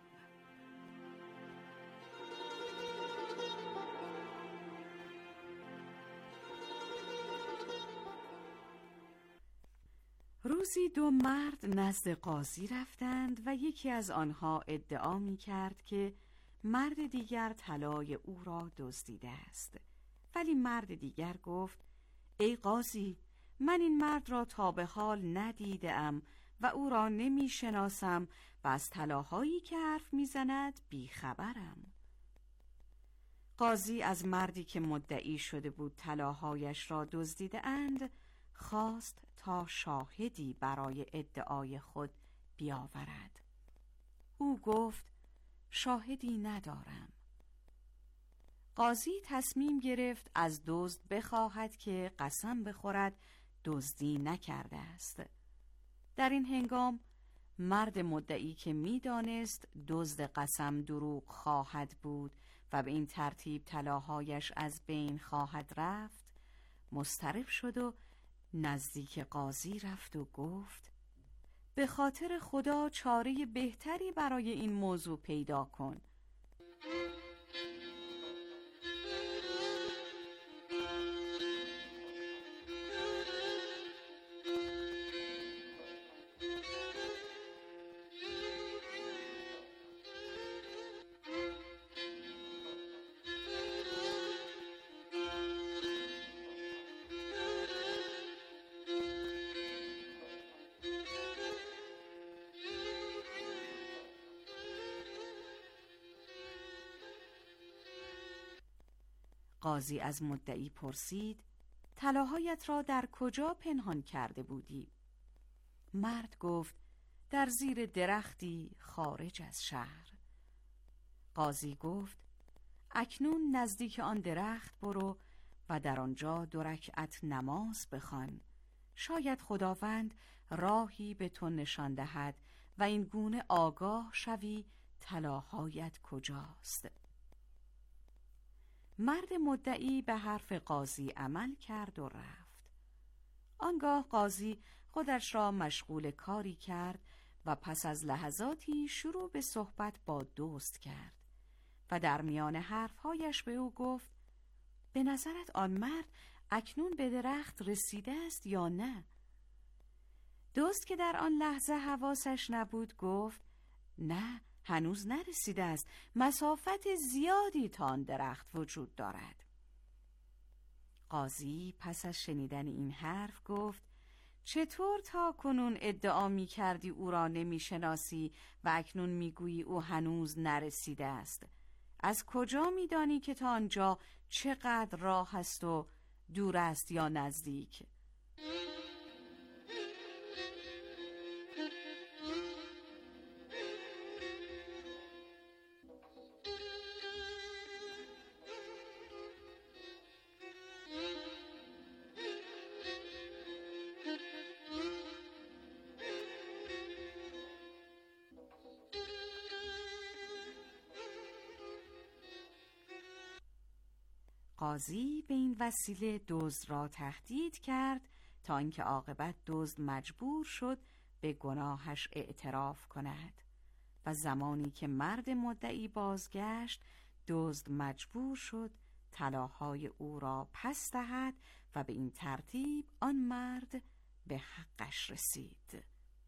روزی دو مرد نزد قاضی رفتند و یکی از آنها ادعا می کرد که مرد دیگر طلای او را دزدیده است. ولی مرد دیگر گفت: ای قاضی، من این مرد را تا به حال ندیدم و او را نمی شناسم و از طلاهایی که حرف می زند بی خبرم. قاضی از مردی که مدعی شده بود طلاهایش را دزدیده اند خواست تا شاهدی برای ادعای خود بیاورد. او گفت: شاهدی ندارم. قاضی تصمیم گرفت از دزد بخواهد که قسم بخورد دزدی نکرده است. در این هنگام مرد مدعی که می‌دانست دزد قسم دروغ خواهد بود و به این ترتیب طلاهایش از بین خواهد رفت، مضطرب شد و نزدیک قاضی رفت و گفت: به خاطر خدا چاره بهتری برای این موضوع پیدا کن. قاضی از مدعی پرسید: طلاهایت را در کجا پنهان کرده بودی؟ مرد گفت: در زیر درختی خارج از شهر. قاضی گفت: اکنون نزدیک آن درخت برو و در آنجا دو رکعت نماز بخوان. شاید خداوند راهی به تو نشان دهد و این گونه آگاه شوی طلاهایت کجاست. مرد مدعی به حرف قاضی عمل کرد و رفت. آنگاه قاضی خودش را مشغول کاری کرد و پس از لحظاتی شروع به صحبت با دزد کرد و در میان حرفهایش به او گفت: به نظرت آن مرد اکنون به درخت رسیده است یا نه؟ دزد که در آن لحظه حواسش نبود گفت: نه، هنوز نرسیده است. مسافت زیادی تا آن درخت وجود دارد. قاضی پس از شنیدن این حرف گفت: چطور تا کنون ادعا می کردی او را نمی شناسی و اکنون می گویی او هنوز نرسیده است؟ از کجا می دانی که تا آنجا چقدر راه است و دور است یا نزدیک؟ قاضی به این وسیله دزد را تهدید کرد تا اینکه عاقبت دزد مجبور شد به گناهش اعتراف کند و زمانی که مرد مدعی بازگشت دزد مجبور شد طلاهای او را پس دهد و به این ترتیب آن مرد به حقش رسید.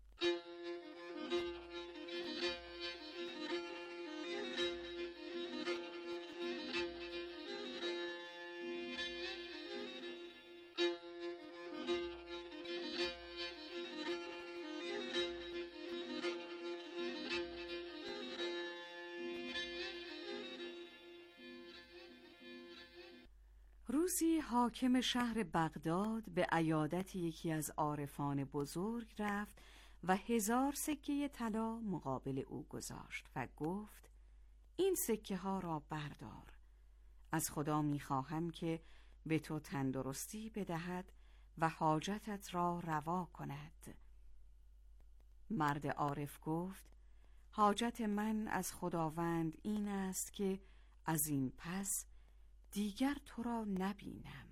روزی حاکم شهر بغداد به عیادت یکی از عارفان بزرگ رفت و هزار سکه طلا مقابل او گذاشت و گفت این سکه ها را بردار. از خدا می خواهم که به تو تندرستی بدهد و حاجتت را روا کند. مرد عارف گفت حاجت من از خداوند این است که از این پس دیگر تو را نبینم.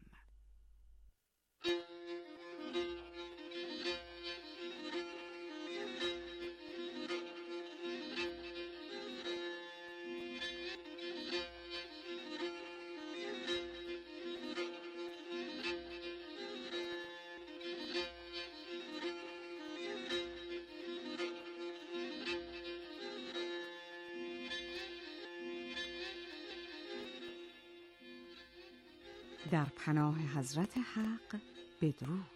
در پناه حضرت حق بدرود.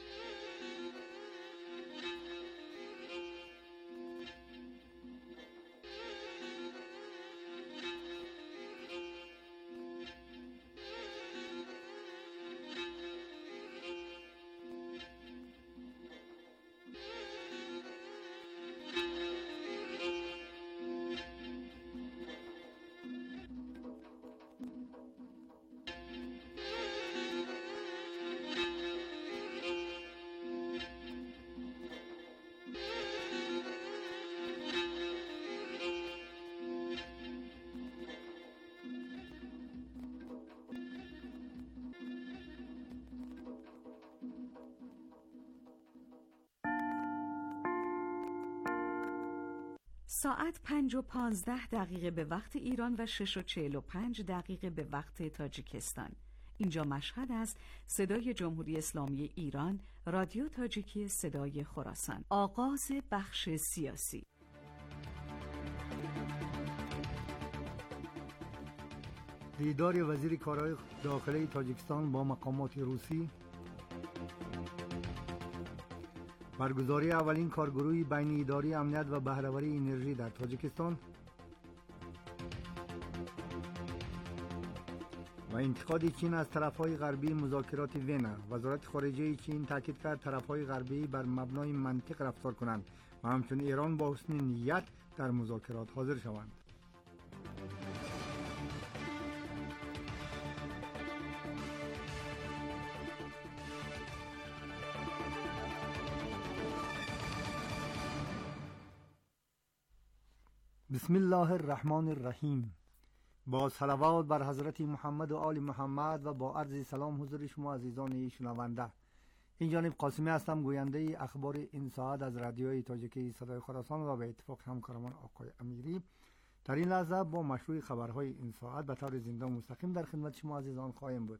ساعت پنج و پانزده دقیقه به وقت ایران و شش و چهل و پنج دقیقه به وقت تاجیکستان. اینجا مشهد است. صدای جمهوری اسلامی ایران، رادیو تاجیکی صدای خراسان. آغاز بخش سیاسی. دیدار وزیر کارهای داخلی تاجیکستان با مقامات روسی، برگزاری اولین کارگروهی بین اداره امنیت و بهره‌وری انرژی در تاجیکستان و انتقاد چین از طرف‌های غربی مذاکرات وین. وزارت خارجه چین تاکید کرد طرف‌های غربی بر مبنای منطق رفتار کنند و همچنین ایران با حسن نیت در مذاکرات حاضر شوند. بسم الله الرحمن الرحیم. با صلوات بر حضرت محمد و آل محمد و با عرض سلام حضور شما عزیزان شنونده. این جانب قاسمی هستم، گوینده اخبار این ساعت از رادیوی تاجیکی صدای خراسان و به اتفاق همکارمان آقای امیری در این لحظه با مشروع خبرهای این ساعت به طور زنده و مستقیم در خدمت شما عزیزان خواهیم بود.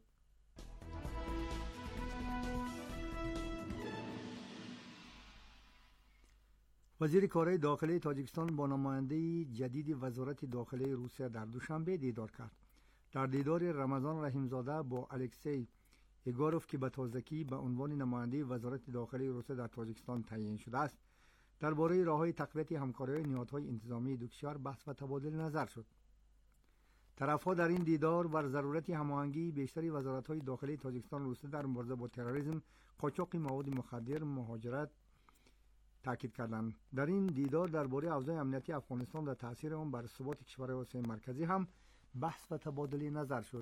وزیر کارهای داخلی تاجیکستان با نماینده جدید وزارت داخلی روسیه در دوشنبه دیدار کرد. در دیدار رمضان رحیمزاده با الکسی ایگاروف که به تازگی به عنوان نماینده وزارت داخلی روسیه در تاجیکستان تعیین شده است، درباره راه‌های تقویت همکاری نهادهای انتظامی دو کشور بحث و تبادل نظر شد. طرف‌ها در این دیدار بر ضرورت هماهنگی بیشتری وزارت‌های داخلی تاجیکستان و روسیه در مبارزه با تروریسم، قاچاق مواد مخدر، مهاجرت تاکید کردند. در این دیدار درباره اوضاع امنیتی افغانستان و تاثیر آن بر ثبات کشور آسیای مرکزی هم بحث و تبادل نظر شد.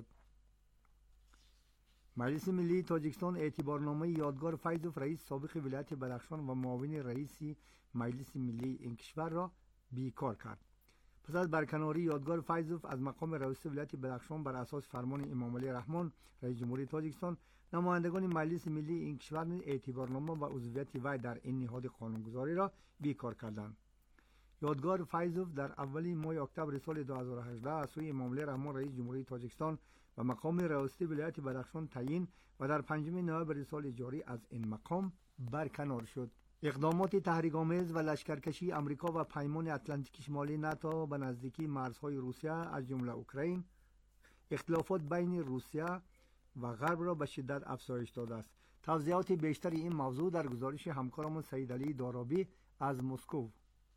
مجلس ملی تاجیکستان اعتبارنامه یادگار فیضوف رئیس سابق ولایت بدخشان و معاون رئیس مجلس ملی این کشور را بیکار کرد. پس از برکناری یادگار فیضوف از مقام رئیس ولایت بدخشان بر اساس فرمان امام علی رحمان رئیس جمهوری تاجیکستان، نمایندگان مجلس ملی این کشور نیز اعتبارنامه و عضویت وی در این نهاد قانونگذاری را بیکار کردند. یادگار فیضوف در اولین ماه اکتبر سال دو هزار و هجده از سوی امام علی رحمان رئیس جمهوری تاجیکستان و مقام رئاستی ولایت بدخشان تعیین و در پنجم نوامبر سال جاری از این مقام برکنار شد. اقدامات تحریک‌آمیز و لشکرکشی امریکا و پیمان اتلانتیک شمالی ناتو به نزدیکی مرزهای روسیه از جمله اوکراین، اختلافات بین روسیه و غرب را به شدت افزایش داده است. توضیحات بیشتر این موضوع در گزارش همکارمون سعید علی دارابی از مسکو.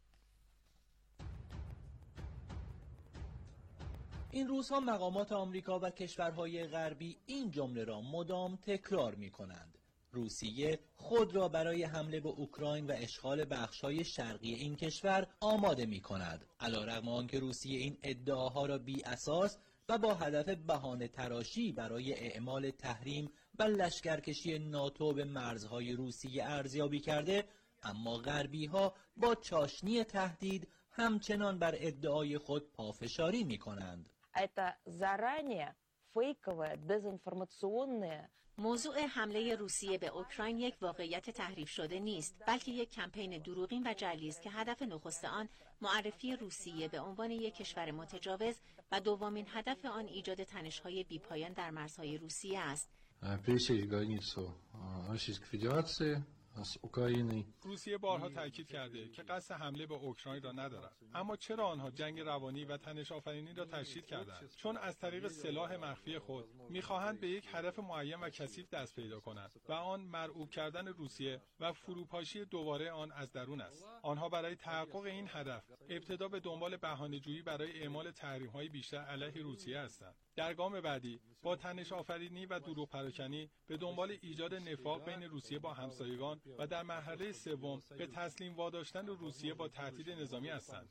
این روزها مقامات آمریکا و کشورهای غربی این جمله را مدام تکرار می کنند. روسیه خود را برای حمله به اوکراین و اشغال بخش‌های شرقی این کشور آماده می کند. علیرغم آنکه روسیه این ادعاها را بی اساس و با هدف بهانه تراشی برای اعمال تحریم و لشکرکشی ناتو به مرزهای روسیه ارزیابی کرده، اما غربی‌ها با چاشنی تهدید همچنان بر ادعای خود پافشاری می کنند. Это заранее фейковое, дезинформационное. موضوع حمله روسیه به اوکراین یک واقعیت تحریف شده نیست، بلکه یک کمپین دروغین و جعلی است که هدف نخست آن معرفی روسیه به عنوان یک کشور متجاوز و دومین هدف آن ایجاد تنش‌های بی‌پایان در مرزهای روسیه است. пересечь границу Российской Федерации از اوکراینی. روسیه بارها تاکید کرده که قصد حمله به اوکراین را ندارد، اما چرا آنها جنگ روانی و تنش آفرینی را تشدید کردند؟ چون از طریق سلاح مخفی خود می‌خواهند به یک هدف معین و کثیف دست پیدا کنند و آن مرعوب کردن روسیه و فروپاشی دوباره آن از درون است. آنها برای تحقق این هدف ابتدا به دنبال بهانه‌جویی برای اعمال تحریم‌های بیشتر علیه روسیه هستند. در گام بعدی با تنش آفرینی و دروغ پراکنی به دنبال ایجاد نفاق بین روسیه با همسایگان و در مرحله سوم به تسلیم واداشتن روسیه با تهدید نظامی هستند.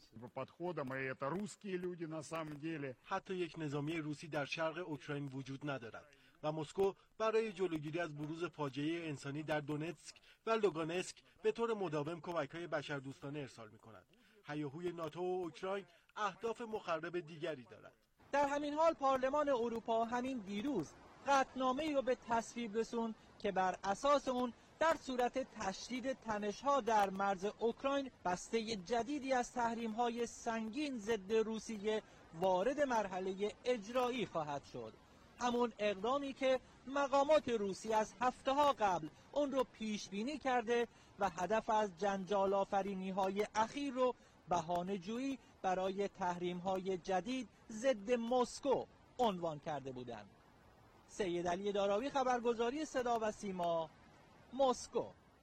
حتی یک نظامی روسی در شرق اوکراین وجود ندارد و مسکو برای جلوگیری از بروز فاجعه انسانی در دونتسک و لوگانسک به طور مداوم کمک‌های بشردوستانه ارسال می‌کند. هیاهوی ناتو و اوکراین اهداف مخرب دیگری دارد. در همین حال پارلمان اروپا همین دیروز قطعنامه‌ای را به تصویب رسوند که بر اساس اون در صورت تشدید تنش‌ها در مرز اوکراین بسته جدیدی از تحریم‌های سنگین ضد روسیه وارد مرحله اجرایی خواهد شد. همون اقدامی که مقامات روسی از هفته‌ها قبل اون رو پیش بینی کرده و هدف از جنجال آفرینی‌های اخیر رو بهانه‌جویی برای تحریم‌های جدید ضد مسکو عنوان کرده بودند. سید علی داراوی، خبرگزاری صدا و سیما، مسکو.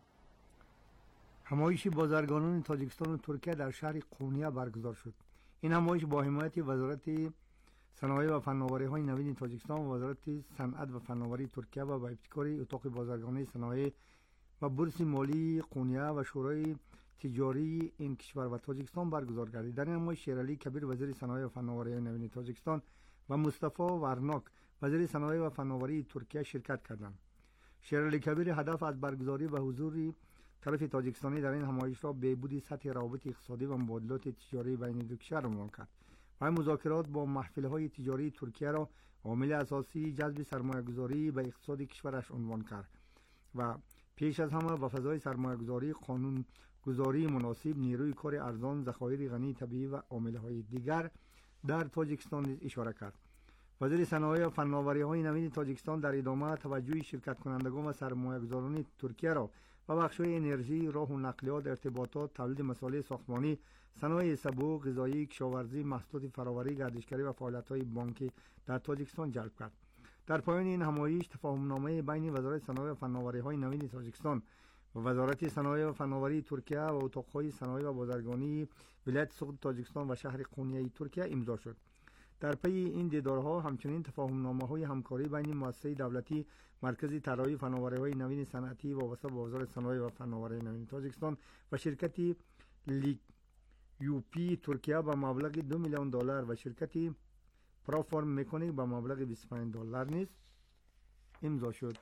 همایش بازرگانان تاجیکستان و ترکیه در شهر قونیه برگزار شد. این همایش با حمایت وزارت صنایع و فناوری‌های نوین تاجیکستان و وزارت صنعت و فناوری ترکیه و با ابتکار اتاق بازرگانی صنایع و بورس مالی قونیه و شورای تجاری این کشور و تاجیکستان برگزار گردید. در این همایش شیرعلی کبیر وزیر صنایع و فناوری نوین تاجیکستان و مصطفی ورناک وزیر صنایع و فناوری ترکیه شرکت کردند. شیرعلی کبیر هدف از برگزاری و حضور طرف تاجیکستانی در این همایش را بهبود سطح روابط اقتصادی و مبادلات تجاری بین دو کشور عنوان کرد و مذاکرات با محفل‌های تجاری ترکیه را عامل اساسی جذب سرمایه‌گذاری به اقتصاد کشورش عنوان کرد و پیش از همه به فضای سرمایه‌گذاری، قانون گذاری مناسب، نیروی کار ارزان، ذخایر غنی طبیعی و عامل‌های دیگر در تاجیکستان نیز اشاره کرد. وزیر صنایع و فناوری‌های نوین تاجیکستان در ادامه توجه شرکت کنندگان و سرمایه‌گذاران ترکیه را و بخش‌های انرژی، راه و نقلیات، ارتباطات، تولید مسائل ساختمانی، صنایع سبک، غذایی، کشاورزی، محصولات فرآوری، گردشگری و فعالیت‌های بانکی در تاجیکستان جلب کرد. در پایان این همایش تفاهم‌نامه بین وزارت صنایع و فناوری‌های نوین تاجیکستان و وزارت صنایع و فناوری ترکیه و اتاق‌های صنایع و بازرگانی ولایت سقوط تاجیکستان و شهر قونیه ترکیه امضا شد. در پی این دیدارها همچنین تفاهم‌نامه‌های همکاری بین مؤسسه دولتی مرکز طراحی فناوری‌های نوین صنعتی وابسته به وزارت صنایع و فناوری نوین تاجیکستان و شرکت لی یو پی ترکیه به مبلغ دو میلیون دلار و شرکت پرافارم مکانیک به مبلغ بیست و پنج دلار نیز امضا شد.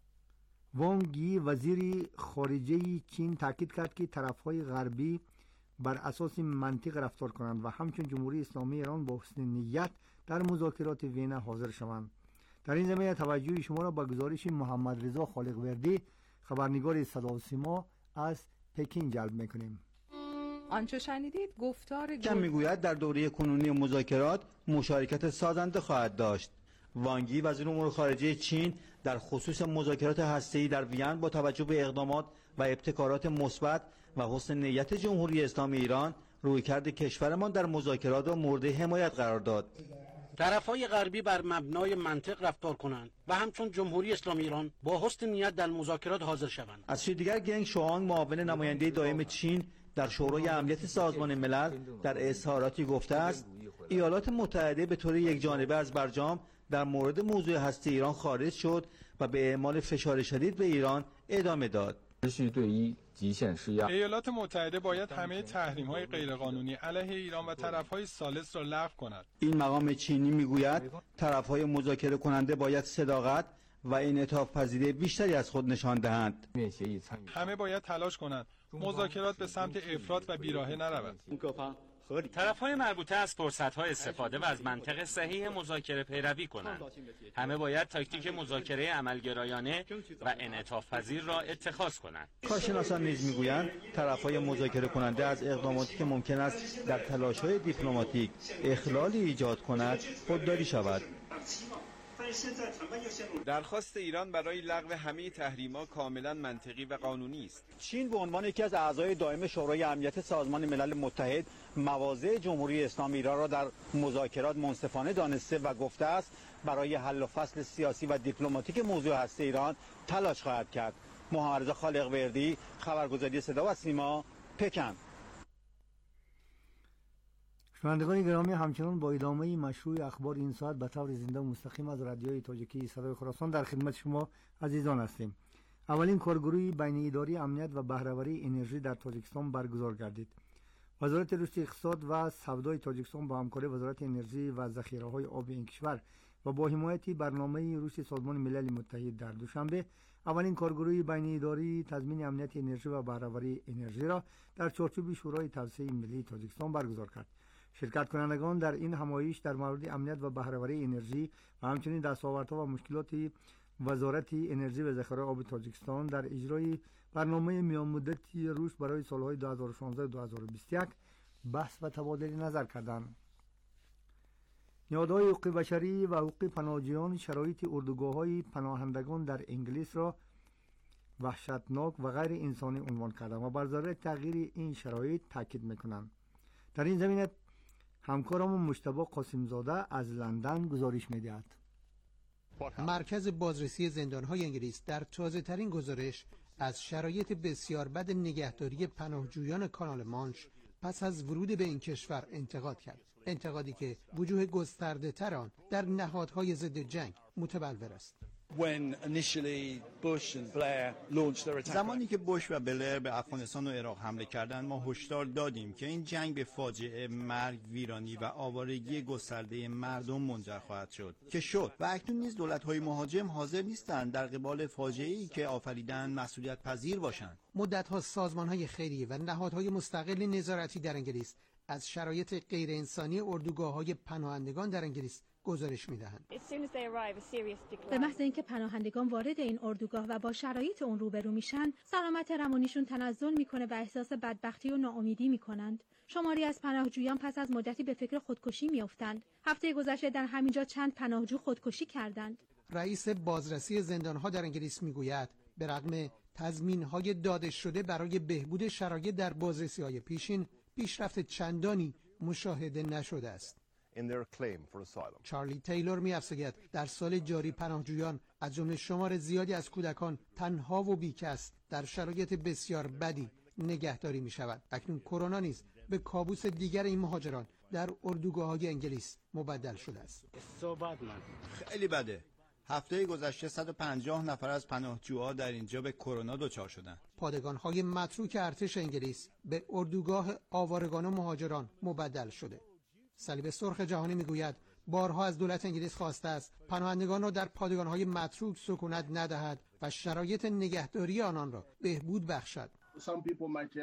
وانگ یی وزیر خارجه چین تاکید کرد که طرف‌های غربی بر اساس منطق رفتار کنند و همچون جمهوری اسلامی ایران با حسن نیت در مذاکرات وین حاضر شوند. در این زمینه توجه شما را به گزارش محمد رضا خالقوردی خبرنگار صدا و سیما از پکین جلب میکنیم. آنچه شنیدید گفتار کم میگوید در دوره کنونی مذاکرات مشارکت سازنده خواهد داشت. وانگ یی وزیر امور خارجه چین در خصوص مذاکرات هسته‌ای در وین با توجه به اقدامات و ابتکارات مثبت و حسن نیت جمهوری اسلامی ایران رویکرد کشورمان در مذاکرات را مورد حمایت قرار داد. طرف‌های غربی بر مبنای منطق رفتار کنند و همچون جمهوری اسلامی ایران با حسن نیت در مذاکرات حاضر شوند. از سوی دیگر گنگ شوآنگ معاون نماینده دائم چین در شورای امنیت سازمان ملل در اظهاراتی گفته است ایالات متحده به طور یکجانبه از برجام در مورد موضوع هسته ایران خارج شد و به اعمال فشار شدید به ایران ادامه داد. ایالات متحده باید همه تحریم‌های غیرقانونی علیه ایران و طرف‌های ثالث را لغو کند. این مقام چینی میگوید طرف‌های مذاکره کننده باید صداقت و انعطاف پذیری بیشتری از خود نشان دهند. همه باید تلاش کنند مذاکرات به سمت افراط و بیراهه نرود. طرف‌های مربوطه از فرصت‌ها استفاده و از منطق صحیح مذاکره پیروی کنند. همه باید تاکتیک مذاکره عملگرایانه و انعطاف پذیر را اتخاذ کنند. کارشناسان نیز میگویند طرف‌های مذاکره کننده از اقداماتی که ممکن است در تلاش‌های دیپلماتیک اخلالی ایجاد کند خودداری شود. درخواست ایران برای لغو همه تحریم‌ها کاملا منطقی و قانونی است. چین به عنوان یکی از اعضای دائم شورای امنیت سازمان ملل متحد مواضع جمهوری اسلامی ایران را در مذاکرات منصفانه دانسته و گفته است برای حل و فصل سیاسی و دیپلماتیک موضوع هسته ایران تلاش خواهد کرد. محمد رضا خالقوردی، خبرگزاری صدا و سیما، پکن. شنوندگان گرامی، همچنان با ادامه مشروع اخبار این ساعت به طور زنده و مستقیم از رادیوی تاجیکی صدای خراسان در خدمت شما عزیزان هستیم. اولین کارگروه بین اداری امنیت و بهره‌وری انرژی در تاجیکستان برگزار گردید. وزارت رشد اقتصاد و سودای تاجیکستان با همکاری وزارت انرژی و ذخیره‌های آب این کشور و با حمایت برنامه رشد سازمان ملل متحد در دوشنبه اولین کارگروه بین اداری تضمین امنیت انرژی و بهره‌وری انرژی را در چارچوب شورای توسعه ملی تاجیکستان برگزار کرد. شرکت کنندگان در این همایش در مورد امنیت و بهره‌وری انرژی و همچنین دستاوردها و مشکلات وزارت انرژی و ذخایر آب تاجیکستان در اجرای برنامه میان مدتی رشد برای سالهای دو هزار و شانزده تا دو هزار و بیست و یک بحث و تبادل نظر کردند. نهادهای حقوق بشری و حقوق پناهجویان شرایط اردوگاه‌های پناهندگان در انگلیس را وحشتناک و غیر انسانی عنوان کردند و بر ضرورت تغییر این شرایط تاکید می‌کنند. در این زمینه همکارم مجتبی قاسمزاده از لندن گزارش می‌دهد. مرکز بازرسی زندان‌های انگلیس در تازه‌ترین گزارش از شرایط بسیار بد نگهداری پناهجویان کانال مانش پس از ورود به این کشور انتقاد کرد. انتقادی که وجوه گسترده‌تر آن در نهادهای ضد جنگ متبلور است. زمانی که بوش و بلر به افغانستان و عراق حمله کردند ما هشدار دادیم که این جنگ به فاجعه، مرگ، ویرانی و آوارگی گسترده مردم منجر خواهد شد که شد و اکنون نیز دولت‌های مهاجم حاضر نیستند در قبال فاجعه‌ای که آفریدن مسئولیت پذیر باشند. مدت‌ها سازمان‌های خیریه و نهادهای مستقل نظارتی در انگلیس از شرایط غیر انسانی اردوگاه‌های پناهندگان در انگلیس گزارش می‌دهند. به محض اینکه پناهندگان وارد این اردوگاه و با شرایط اون روبرو میشن، سلامت روانیشون تنزل میکنه و احساس بدبختی و ناامیدی میکنند. شماری از پناهجویان پس از مدتی به فکر خودکشی میافتند. هفته گذشته در همینجا چند پناهجو خودکشی کردند. رئیس بازرسی زندان‌ها در انگلیس میگوید به رغم تضمین‌های داده شده برای بهبود شرایط در بازرسی‌های پیشین، پیشرفت چندانی مشاهده نشده است. چارلی تیلور می‌افزاید در سال جاری پناهجویان از جمله شمار زیادی از کودکان تنها و بیکس در شرایط بسیار بدی نگهداری می‌شوند. اکنون کرونا نیز به کابوس دیگر این مهاجران در اردوگاه‌های انگلیس مبدل شده است. خیلی بده. هفته گذشته صد و پنجاه نفر از پناهجوها در اینجا به کرونا دچار شدند. پادگان‌های متروک ارتش انگلیس به اردوگاه آوارگان و مهاجران مبدل شده. صلیب سرخ جهانی میگوید بارها از دولت انگلیس خواسته است پناهندگان را در پادگان‌های متروک سکونت ندهد و شرایط نگهداری آنان را بهبود بخشد.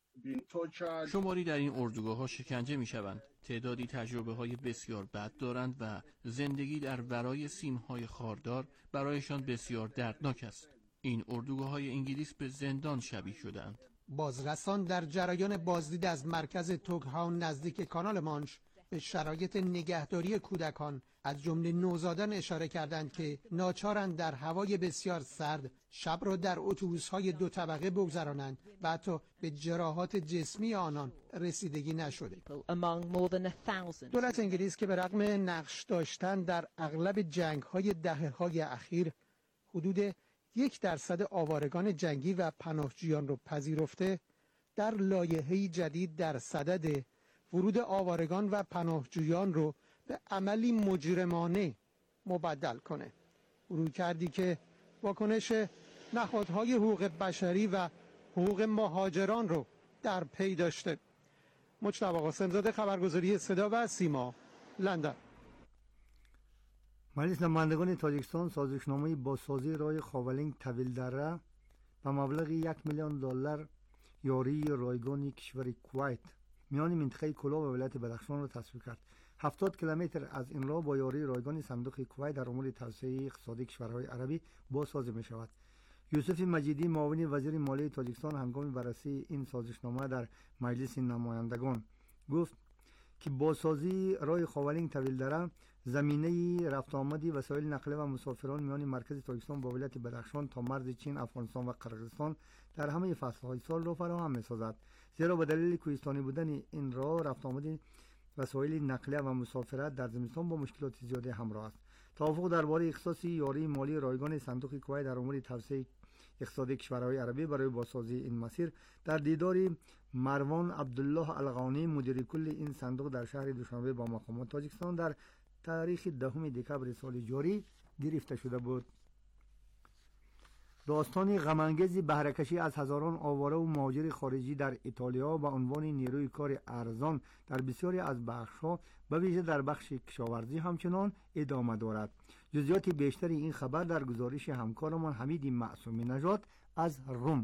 شماری در این اردوگاه ها شکنجه می شوند. تعدادی تجربه های بسیار بد دارند و زندگی در ورای سیم های خاردار برایشان بسیار دردناک است. این اردوگاه های انگلیس به زندان شبیه شدند. بازرسان در جریان بازدید از مرکز توگهاون نزدیک کانال مانش به شرایط نگهداری کودکان از جمله نوزادان اشاره کردند که ناچارند در هوای بسیار سرد شب را در اتوبوس‌های دو طبقه بگذرانند و حتی به جراحات جسمی آنان رسیدگی نشده. دولت انگلیس که به رغم نقش داشتن در اغلب جنگ‌های دهه‌های اخیر حدود یک درصد آوارگان جنگی و پناهجویان را پذیرفته، در لایحه‌ای جدید در صدد ورود آوارگان و پناهجویان رو به عملی مجرمانه مبدل کنه. رویکردی که واکنش نهادهای حقوق بشری و حقوق مهاجران رو در پی داشته. مجتبی قاسم‌زاده، خبرگزاری صدا و سیما، لندن. مجلس نمایندگان تاجیکستان سازشنامه بازسازی راه خاولینگ طویل دره به مبلغ یک میلیون دلار یاری رایگان کشور کویت میان منطقه کلا و ولایت بدخشان را تصویب کرد. هفتاد کیلومتر از این راه با یاری رایگان صندوق کویت در امور توسعه اقتصادی کشورهای عربی بازسازی می شود. یوسف مجیدی، معاون وزیر مالی تاجیکستان، هنگام بررسی این سازشنامه در مجلس نمایندگان گفت که بازسازی راه خاولینگ طویل دره زمینه رفت آمدی وسایل نقلیه و مسافران میان مرکز تاجیکستان با ولایت بدخشان تا مرز چین، افغانستان و قرقیزستان در همه فصل‌های سال را فراهم می‌سازد. زیرا به دلیل کوهستانی بودن این راه رفت آمدی وسایل نقلیه و مسافرت در زمستان با مشکلات زیادی همراه است. توافق درباره اختصاص یاری مالی رایگان صندوق کویت در امور توسعه اقتصادی کشورهای عربی برای بازسازی این مسیر در دیدار مروان عبدالله الغانی مدیر کل این صندوق در شهر دوشنبه با مقامات تاجیکستان در تاریخ دهم دکبر سال جاری گرفته شده بود. داستان غم‌انگیز بهره‌کشی از هزاران آواره و مهاجر خارجی در ایتالیا به عنوان نیروی کار ارزان در بسیاری از بخش‌ها به ویژه در بخش کشاورزی همچنان ادامه دارد. جزئیات بیشتری این خبر در گزارش همکارمان حمید معصومی نژاد از روم.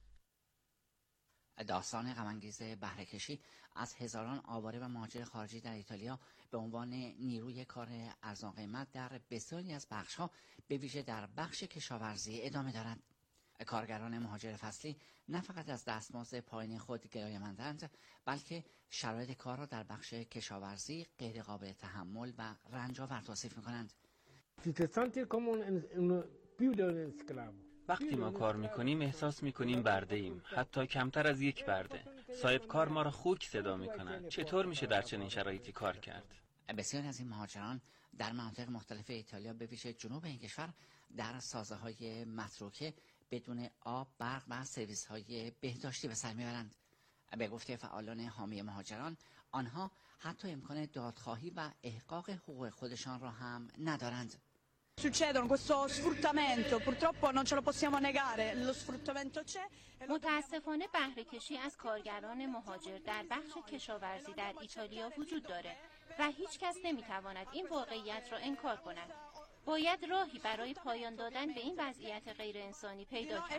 داستان غم‌انگیز بهره‌کشی از هزاران آواره و مهاجر خارجی در ایتالیا به عنوان نیروی کار ارزان قیمت در بسیاری از بخش‌ها به ویژه در بخش کشاورزی ادامه دارد. کارگران مهاجر فصلی نه فقط از دستمزد پایین خود گلایه‌مندند، بلکه شرایط کار را در بخش کشاورزی غیر قابل تحمل و رنج‌آور توصیف می‌کنند. وقتی ما کار میکنیم احساس میکنیم برده ایم، حتی کمتر از یک برده. صاحب کار ما را خوک صدا میکنند. چطور میشه در چنین شرایطی کار کرد؟ بسیاری از این مهاجران در مناطق مختلف ایتالیا به ویژه جنوب این کشور در سازه های متروکه بدون آب، برق و سرویس های بهداشتی به سر میبرند. به گفته فعالان حامی مهاجران، آنها حتی امکان دادخواهی و احقاق حقوق خودشان را هم ندارند. Succedono questo sfruttamento, purtroppo non ce lo possiamo negare, lo sfruttamento c'è. متاسفانه بهره‌کشی از کارگران مهاجر در بخش کشاورزی در ایتالیا وجود داره و هیچ کس نمیتواند این واقعیت را انکار کند. باید راهی برای پایان دادن به این وضعیت غیر انسانی پیدا کرد.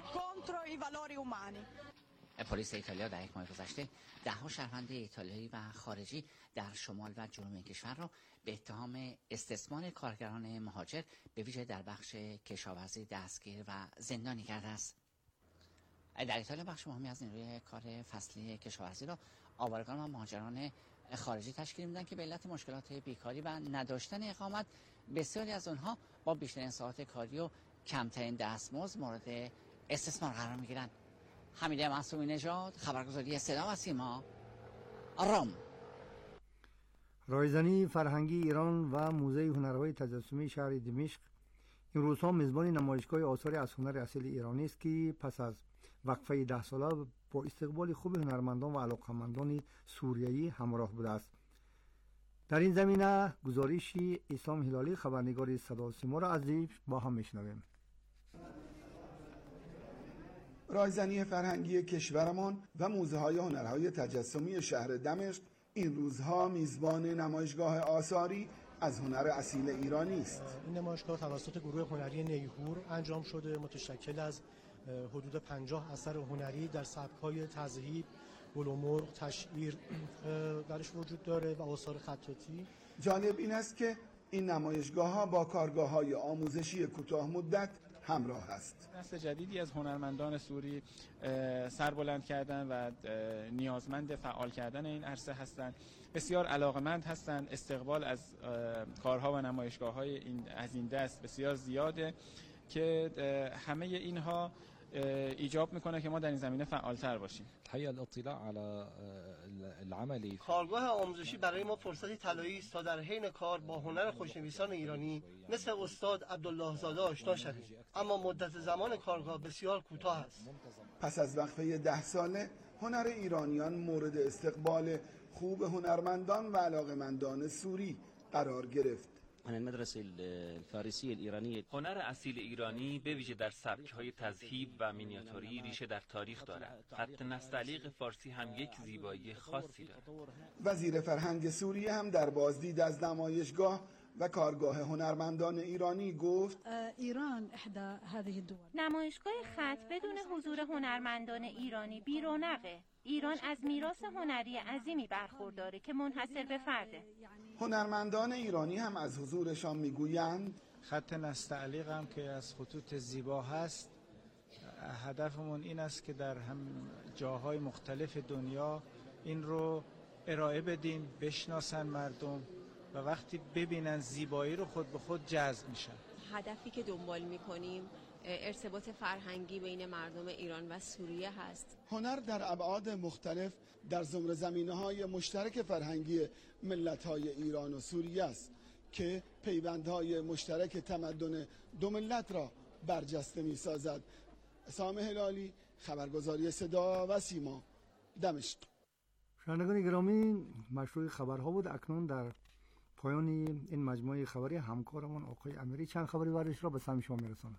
پلیس ایتالیا در یک ماه گذشته ده‌ها شهروند ایتالیایی و خارجی در شمال و جنوب کشور را به اتهام استثمار کارگران مهاجر به ویژه در بخش کشاورزی دستگیر و زندانی کرده است. در ایتالیا بخش مهمی از نیروی کار فصلی کشاورزی را آوارگان و مهاجران خارجی تشکیل میدن که به علت مشکلات بیکاری و نداشتن اقامت بسیاری از آنها با بیشترین ساعات کاری و کمترین دستمزد مورد استثمار قرار میگیرند. حمید معصومی نژاد، خبرگزاری صدا و سیما، روم. رایزنی فرهنگی ایران و موزه هنرهای تجسمی شهر دمشق این روزها میزبان نمایشگاه آثار از هنر اصیل ایرانی است که پس از وقفه ده ساله با استقبال خوب هنرمندان و علاقه‌مندان سوریایی همراه بوده است. در این زمینه گزارش اسام هلالی خبرنگار صدا و سیما را از دمشق با هم میشنویم. رایزنی فرهنگی کشورمان و موزه های هنرهای تجسمی شهر دمشق این روزها میزبان نمایشگاه آثاری از هنر اصیل ایرانی است. این نمایشگاه توسط گروه هنری نیهور انجام شده، متشکل از حدود پنجاه اثر هنری در سبک‌های تذهیب، گل و مرغ، تشعیر درش وجود داره و آثار خطاطی. جالب این است که این نمایشگاه ها با کارگاه های آموزشی کوتاه مدت همراه است. نسل جدیدی از هنرمندان سوری سربلند کردن و نیازمند فعال کردن این عرصه هستند. بسیار علاقمند هستند. استقبال از کارها و نمایشگاه‌های این از این دست بسیار زیاده که همه اینها ایجاب میکنه که ما در این زمینه فعالتر باشیم. الاطلاع على العمل کارگاه آموزشی برای ما فرصتی طلایی است تا در حین کار با هنر خوشنویسان ایرانی مثل استاد عبدالله زاده آشنا شویم، اما مدت زمان کارگاه بسیار کوتاه است. پس از وقفه ده ساله هنر ایرانیان مورد استقبال خوب هنرمندان و علاقمندان سوری قرار گرفت. المدرسه الفارسیه ایرانی هنر اصیل ایرانی به ویژه در سبک‌های تذهیب و مینیاتوری ریشه در تاریخ دارد. خط نستعلیق فارسی هم یک زیبایی خاصی دارد. وزیر فرهنگ سوریه هم در بازدید از نمایشگاه و کارگاه هنرمندان ایرانی گفت ایران احدى هذه الدول. نمایشگاه خط بدون حضور هنرمندان ایرانی بی رونقه. ایران از میراث هنری عظیمی برخورداره که منحصر به فرده. هنرمندان ایرانی هم از حضورشان میگویند خط نستعلیق هم که از خطوط زیبا هست، هدفمون این است که در هم جاهای مختلف دنیا این رو ارائه بدیم، بشناسن مردم و وقتی ببینن زیبایی رو خود به خود جذب میشن. هدفی که دنبال میکنیم ارتباط فرهنگی بین مردم ایران و سوریه هست. هنر در ابعاد مختلف در زمره زمینه‌های مشترک فرهنگی ملت‌های ایران و سوریه است که پیوندهای مشترک تمدن دو ملت را برجسته می‌سازد. سام هلالی، خبرگزاری صدا و سیما، دمشق. شنوندگان گرامی، مشروع خبرها بود. اکنون در پایان این مجموعه خبری همکارمان آقای امیری چند خبری ورزشی را به سمع شما می‌رساند.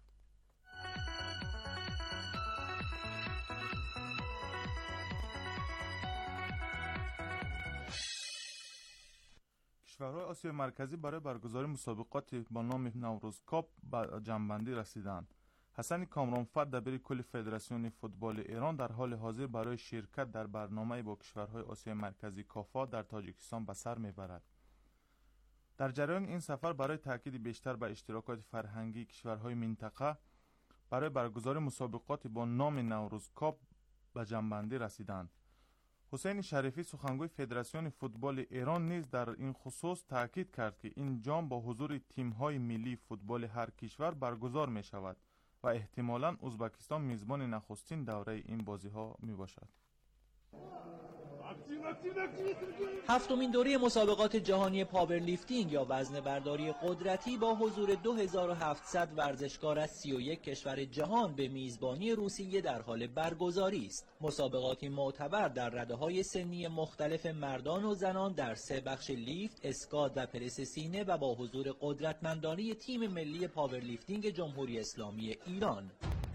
کشورهای آسیای مرکزی برای برگزاری مسابقات با نام نوروز کاپ به جمع‌بندی رسیدند. حسن کامرانفر دبیر کل فدراسیون فوتبال ایران در حال حاضر برای شرکت در برنامه با کشورهای آسیای مرکزی کافا در تاجیکستان به سر میبرد. در جریان این سفر برای تاکید بیشتر به اشتراکات فرهنگی کشورهای منطقه برای برگزاری مسابقات با نام نوروز کاپ به جمع‌بندی رسیدند. حسین شریفی سخنگوی فدراسیون فوتبال ایران نیز در این خصوص تاکید کرد که این جام با حضور تیم‌های ملی فوتبال هر کشور برگزار می شود و احتمالاً ازبکستان میزبان نخستین دوره این بازی‌ها میباشد. هفتمین دوره مسابقات جهانی پاورلیفتینگ یا وزنه برداری قدرتی با حضور دو هزار و هفتصد ورزشکار از سی و یک کشور جهان به میزبانی روسیه در حال برگزاری است. مسابقاتی معتبر در رده‌های سنی مختلف مردان و زنان در سه بخش لیفت، اسکات و پرس سینه و با حضور قدرتمندانه تیم ملی پاورلیفتینگ جمهوری اسلامی ایران.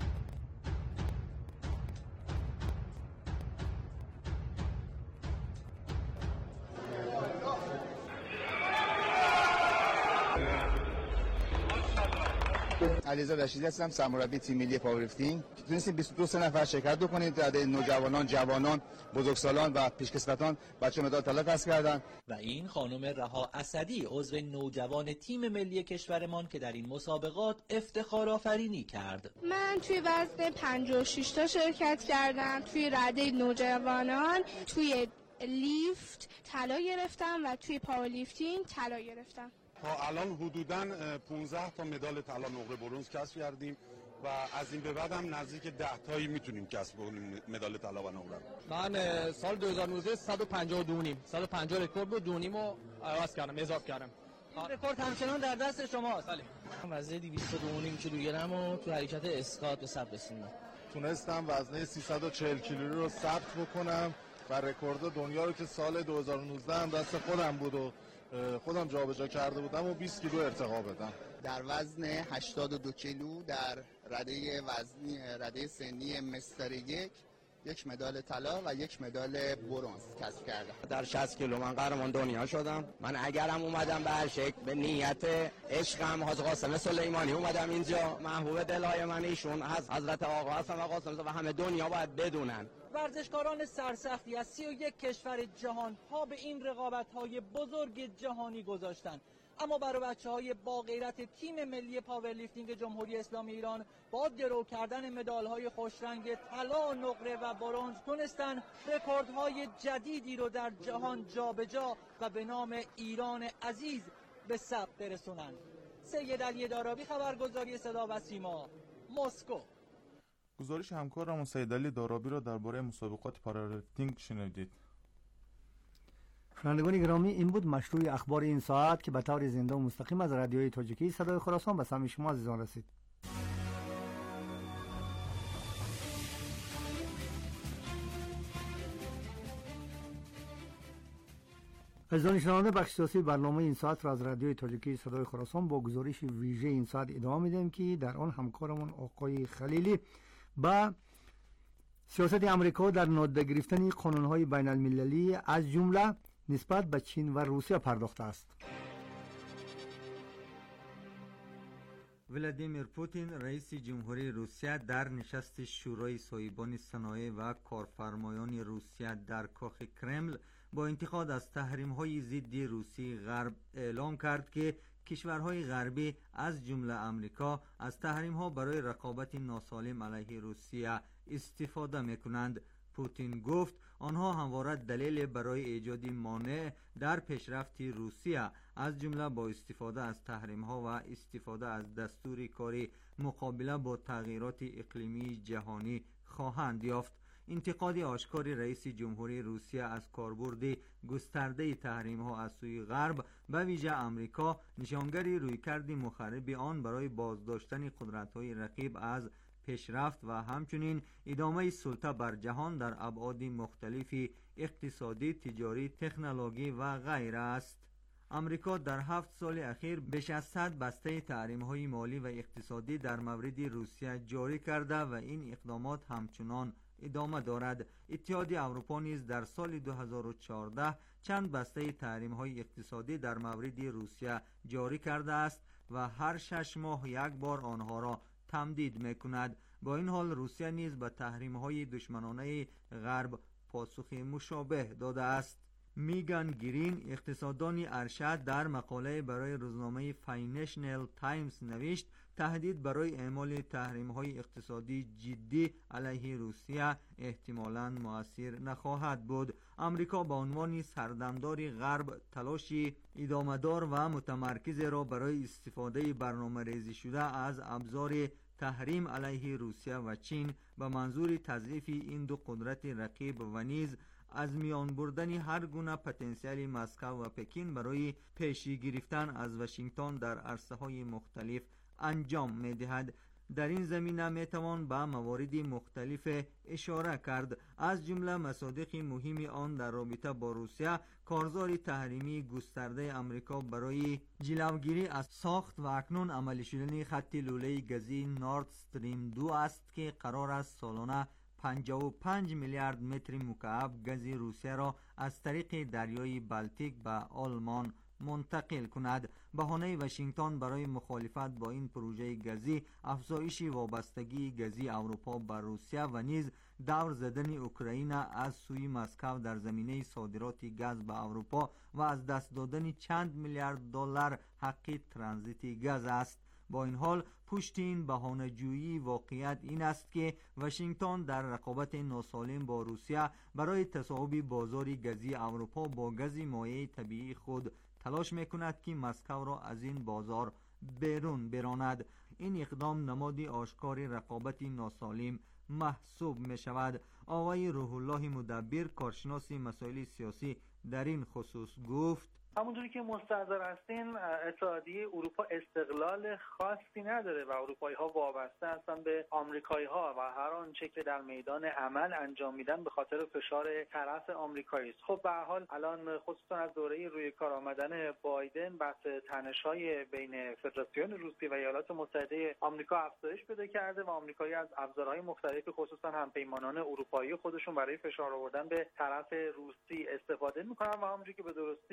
علیرضا رشیدی هستم، سرمربی تیم ملی پاورلیفتینگ. تونستیم بیست و دو نفر شرکت بکنیم. در نوجوانان، جوانان، بزرگسالان و پیشکسوتان بچه مدال طلا کسب کردن. و این خانم رها اسدی عضو نوجوان تیم ملی کشورمان که در این مسابقات افتخار آفرینی کرد. من توی وزن پنجاه و شش تا شرکت کردم، توی رده نوجوانان، توی لیفت طلا گرفتم و توی پاورلیفتینگ طلا گرفتم. تا الان حدوداً پانزده تا مدال طلا، نقره، برنز کسب کردیم و از این به بعد هم نزدیک ده تایی میتونیم کسب کنیم مدال طلا و نقره. من سال دو هزار و نوزده صد و پنجاه و دو نیم صد و پنجاه رکورد بود، دو نیمو عوض کردم، اضافه کردم. رکورد همچنان در دست شماست. من وزنه دویست و دو نیم کیلوگرم رو تو حرکت اسکات به ثبت رسوندم. تونستم وزنه سیصد و چهل کیلویی رو ثبت بکنم و رکورد دنیا رو که سال دو هزار و نوزده هم دست خودم بود و خودم جابجا کرده بودم و بیست کیلو ارتقا بدم. در وزن هشتاد و دو کیلو در رده وزنی رده سنی مستر یک یک مدال طلا و یک مدال برنز کسب کردم. در شصت کیلو من قهرمان دنیا شدم. من اگرم اومدم به هر شکل به نیت عشقم حاج قاسم سلیمانی اومدم اینجا. محبوب دلهای من ایشون از حضرت آقا هستن و قاسم و همه دنیا باید بدونن ورزشکاران سرسختی از سی و یک کشور جهان پا به این رقابت‌های بزرگ جهانی گذاشتند، اما برای بچه‌های با غیرت تیم ملی پاورلیفتینگ جمهوری اسلامی ایران با درو کردن مدال‌های خوشرنگ طلا، نقره و برنز تونستن رکوردهای جدیدی رو در جهان جابجا و به نام ایران عزیز به ثبت برسونند. سید علی دارابی، خبرگزاری صدا و سیما، مسکو. گزارش همکارم سید علی دارابی را درباره مسابقات پارالیفتینگ شنیدید. شنوندگان گرامی، این بود مشروع اخبار این ساعت که به طور زنده و مستقیم از رادیوی تاجیکی صدای خراسان به سمع شما عزیزان رسید. عزیزان شنونده، بخش سیاسی برنامه این ساعت را از رادیوی تاجیکی صدای خراسان با گزارش ویژه این ساعت ادامه میدیم که در آن همکارمون آقای خلیلی با سیاست امریکا در نادیده گرفتن قانون‌های بین المللی از جمله نسبت به چین و روسیه پرداخته است. ولادیمیر پوتین رئیس جمهوری روسیه در نشست شورای صاحبان صنایع و کارفرمایان روسیه در کاخ کرمل با انتقاد از تحریم‌های ضد روسی غرب اعلام کرد که کشورهای غربی از جمله امریکا از تحریم‌ها برای رقابت ناسالم علیه روسیه استفاده می‌کنند. پوتین گفت آنها همواره دلیل برای ایجاد مانع در پیشرفت روسیه از جمله با استفاده از تحریم‌ها و استفاده از دستور کاری مقابله با تغییرات اقلیمی جهانی خواهند یافت. انتقاد آشکار رئیس جمهوری روسیه از کاربرد گسترده تحریم‌ها از سوی غرب به ویژه آمریکا نشانگر رویکرد مخرب آن برای بازداشتن قدرت‌های رقیب از پیشرفت و همچنین ادامه سلطه بر جهان در ابعاد مختلف اقتصادی، تجاری، تکنولوژی و غیره است. امریکا در هفت سال اخیر بیش از صد بسته تحریم‌های مالی و اقتصادی در مورد روسیه جاری کرده و این اقدامات همچنان ادامه دارد. اتحادیه اروپا نیز در سال دو هزار و چهارده چند بسته تحریم‌های اقتصادی در مورد روسیه جاری کرده است و هر شش ماه یک بار آنها را تمدید می‌کند. با این حال روسیه نیز به تحریم‌های دشمنانه غرب پاسخ مشابه داده است. میگان گرین، اقتصاددان ارشد، در مقاله برای روزنامه فاینانشل تایمز نوشت تهدید برای اعمال تحریم‌های اقتصادی جدی علیه روسیه احتمالاً مؤثر نخواهد بود. آمریکا به عنوان سردمدار غرب تلاشی ادامه‌دار و متمرکز را برای استفاده برنامه‌ریزی شده از ابزار تحریم علیه روسیه و چین به منظور تضعیف این دو قدرت رقیب و نیز از میان بردن هر گونه پتانسیل مسکو و پکین برای پیشی گرفتن از واشنگتن در عرصه‌های مختلف انجام می‌دهد. در این زمینه میتوان به موارد مختلف اشاره کرد، از جمله مصادیق مهم آن در رابطه با روسیه کارزار تحریمی گسترده امریکا برای جلوگیری از ساخت و اکنون عملی شدن خط لوله گازی نورد استریم دو است که قرار است سالانه پنجاه و پنج میلیارد متر مکعب گاز روسیه را از طریق دریای بالتیک به آلمان منتقل کند. بهانه واشنگتن برای مخالفت با این پروژه گازی افزایش وابستگی گازی اروپا بر روسیه و نیز دور زدن اوکراین از سوی مسکو در زمینه صادرات گاز به اروپا و از دست دادن چند میلیارد دلار حق ترانزیت گاز است. با این حال پشت این بهانه‌جویی واقعیت این است که واشنگتن در رقابت ناسالم با روسیه برای تصاحب بازار گازی اروپا با گاز مایع طبیعی خود تلاش میکند که مسکو را از این بازار بیرون براند. این اقدام نماد آشکار رقابت ناسالم محسوب می شود. آقای روح الله مدبر، کارشناس مسائل سیاسی، در این خصوص گفت همونجوری که مستحضر هستین، اتحادیه اروپا استقلال خاصی نداره و اروپایی ها وابسته هستن به آمریکایی ها و هر آنچه که در میدان عمل انجام میدن به خاطر فشار طرف آمریکایی است. خب به هر حال الان خصوصا از دوره روی کار آمدن بایدن بحث تنش‌های بین فدراسیون روسیه و ایالات متحده آمریکا افزایش پیدا کرده و آمریکایی از ابزارهای مختلف خصوصا همپیمانان اروپایی خودشون برای فشار آوردن به طرف روسی استفاده میکنن و همونجوری که به درستی گفتیم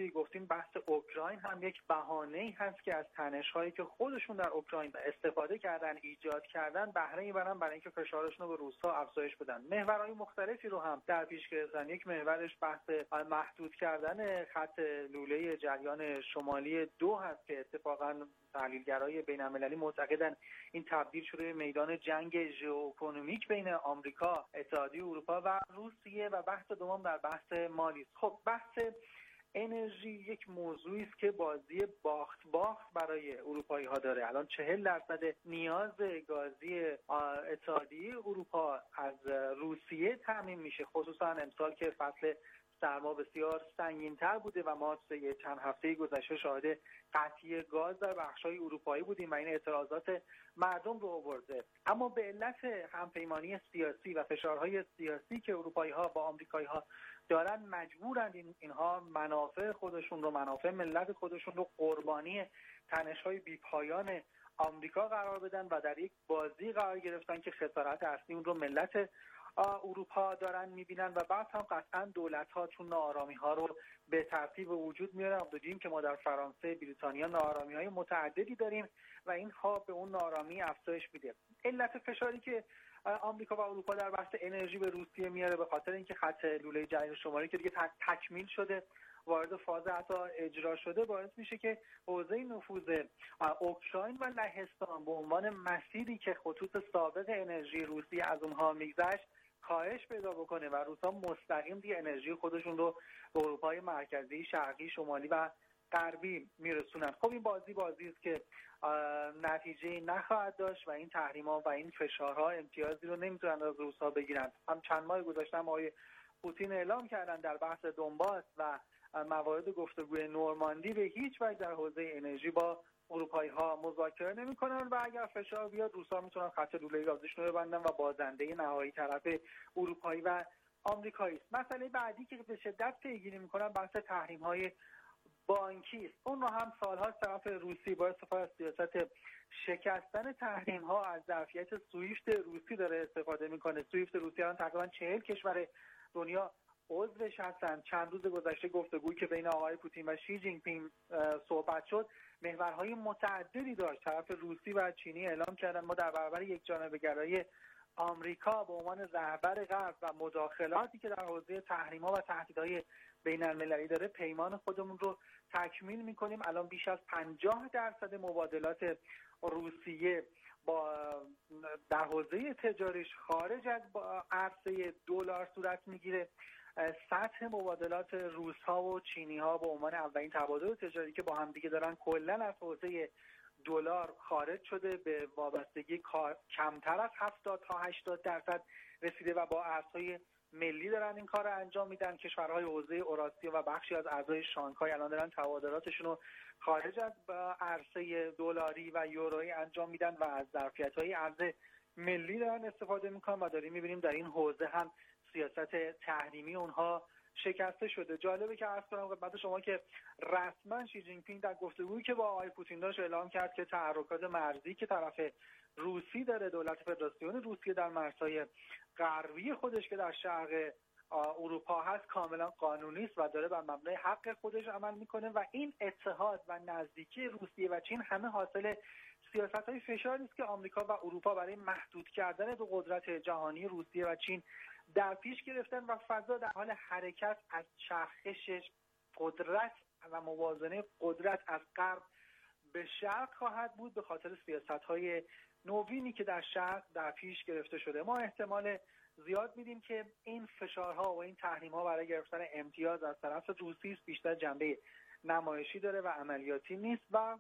بحث اوکراین هم یک بهانه‌ای هست که از تنش‌هایی که خودشون در اوکراین استفاده کردن ایجاد کردن بهره میبرن برای اینکه فشارشون رو به روس‌ها افزایش بدن. محورهای مختلفی رو هم در پیش گرفتن. یک محورش بحث محدود کردن خط لوله جریان شمالی دو هست که اتفاقاً تحلیلگرای بین‌المللی معتقدن این تبدیل شده به میدان جنگ ژئواپولیتیک بین آمریکا، اتحادیه اروپا و روسیه و بحث دوم در بحث مالی است. خب بحث انرژی یک موضوعی است که بازی باخت باخت برای اروپایی ها داره. الان چهل درصد نیاز گازی اتحادیه اروپا از روسیه تامین میشه، خصوصا امسال که فصل سرما بسیار سنگین‌تر بوده و ما طی چند هفته گذشته شاهد قطعی گاز در بخش‌های اروپایی بودیم و این اعتراضات مردم رو آورده. اما به علت همپیمانی سیاسی و فشارهای سیاسی که اروپایی‌ها با آمریکایی‌ها دارن مجبورند این اینها منافع خودشون رو، منافع ملت خودشون رو قربانی تنش‌های بی‌پایان آمریکا قرار بدن و در یک بازی قرار گرفتن که خسارت اصلی اون رو ملت اروپا دارن میبینن و بعد هم قطعا دولت ها چون ناآرامی ها رو به ترتیب وجود میارن. دیدیم که ما در فرانسه، بریتانیا ناآرامی های متعددی داریم و اینها به اون ناآرامی افزایش میده. علت فشاری که آمریکا و اروپا در بحث انرژی به روسیه میاره به خاطر اینکه خط لوله جریان شمالی که دیگه تکمیل شده، وارد فاز حتی اجرا شده، باعث میشه که حوزه نفوذ اوکراین و لهستان به عنوان مسیری که خطوط سابق انرژی روسیه از اونها میگذشت کاهش پیدا بکنه و روس‌ها مستقیم دیگه انرژی خودشون رو به اروپای مرکزی، شرقی، شمالی و غربی میرسونن. خب این بازی بازی است که نتیجه نخواهد داشت و این تحریم‌ها و این فشارها امتیازی رو نمیتونن از روس‌ها بگیرن. هم چند ماه گذشته آقای پوتین اعلام کردن در بحث دونباس و موارد گفتگوی نورماندی به هیچ وجه در حوزه انرژی با اروپایی ها مذاکره نمی‌کنن و اگر فشار بیاد روس‌ها میتونن خط لوله گازشون رو ببندن و بازنده نهایی طرف اروپایی و آمریکایی است. مسئله بعدی که به شدت پیگیری می‌کنن بحث تحریم‌های بانکی است. اون رو هم سال‌ها طرف روسی با استفاده از سیاست شکستن تحریم‌ها از ظرفیت سویفت روسی داره استفاده می‌کنه. سویفت روسی الان تقریباً چهل کشور دنیا عضوش هستند. چند روز گذشته گفتگویی که بین آقای پوتین و شی جین پینگ صحبت شد محورهای متعددی داشت. طرف روسی و چینی اعلام کردن ما در برابر یک جانبه‌گرایی آمریکا به عنوان رهبر غرب و مداخلاتی که در حوزه تحریم‌ها و تهدیدهای بین‌المللی داره پیمان خودمون رو تکمیل می‌کنیم. الان بیش از پنجاه درصد مبادلات روسیه با در حوزه تجاریش خارج از عرصه دلار صورت میگیره. سطح مبادلات روس‌ها و چینی‌ها به عنوان اولین تبادل تجاری که با هم دیگه دارن کلاً از حوزه دلار خارج شده، به وابستگی کمتر از هفتاد تا هشتاد درصد رسیده و با ارزهای ملی دارن این کار رو انجام میدن. کشورهای حوزه اوراسیا و بخشی از اعضای شانگهای الان دارن تبادلاتشون رو خارج از عرصه دلاری و یورویی انجام میدن و از ظرفیت‌های ارز ملی دارن استفاده میکنن و داریم میبینیم در این حوزه هم سیاست تحریمی اونها شکسته شده. جالبه که عرض کنم خدمت شما که رسما شی جین پینگ در گفتگویی که با آقای پوتین داشت اعلام کرد که تحرکات مرزی که طرف روسی داره، دولت فدراسیون روسیه در مرزهای غربی خودش که در شرق اروپا هست کاملا قانونی است و داره بر مبنای حق خودش عمل میکنه و این اتحاد و نزدیکی روسیه و چین همه حاصل سیاست‌های فشاری است که آمریکا و اروپا برای محدود کردن دو قدرت جهانی روسیه و چین در پیش گرفتن و فضا در حال حرکت از چرخش قدرت و موازنه قدرت از غرب به شرق خواهد بود به خاطر سیاست‌های نوینی که در شرق در پیش گرفته شده. ما احتمال زیاد میدیم که این فشارها و این تحریم‌ها برای گرفتن امتیاز از طرف روسیه بیشتر جنبه نمایشی داره و عملیاتی نیست و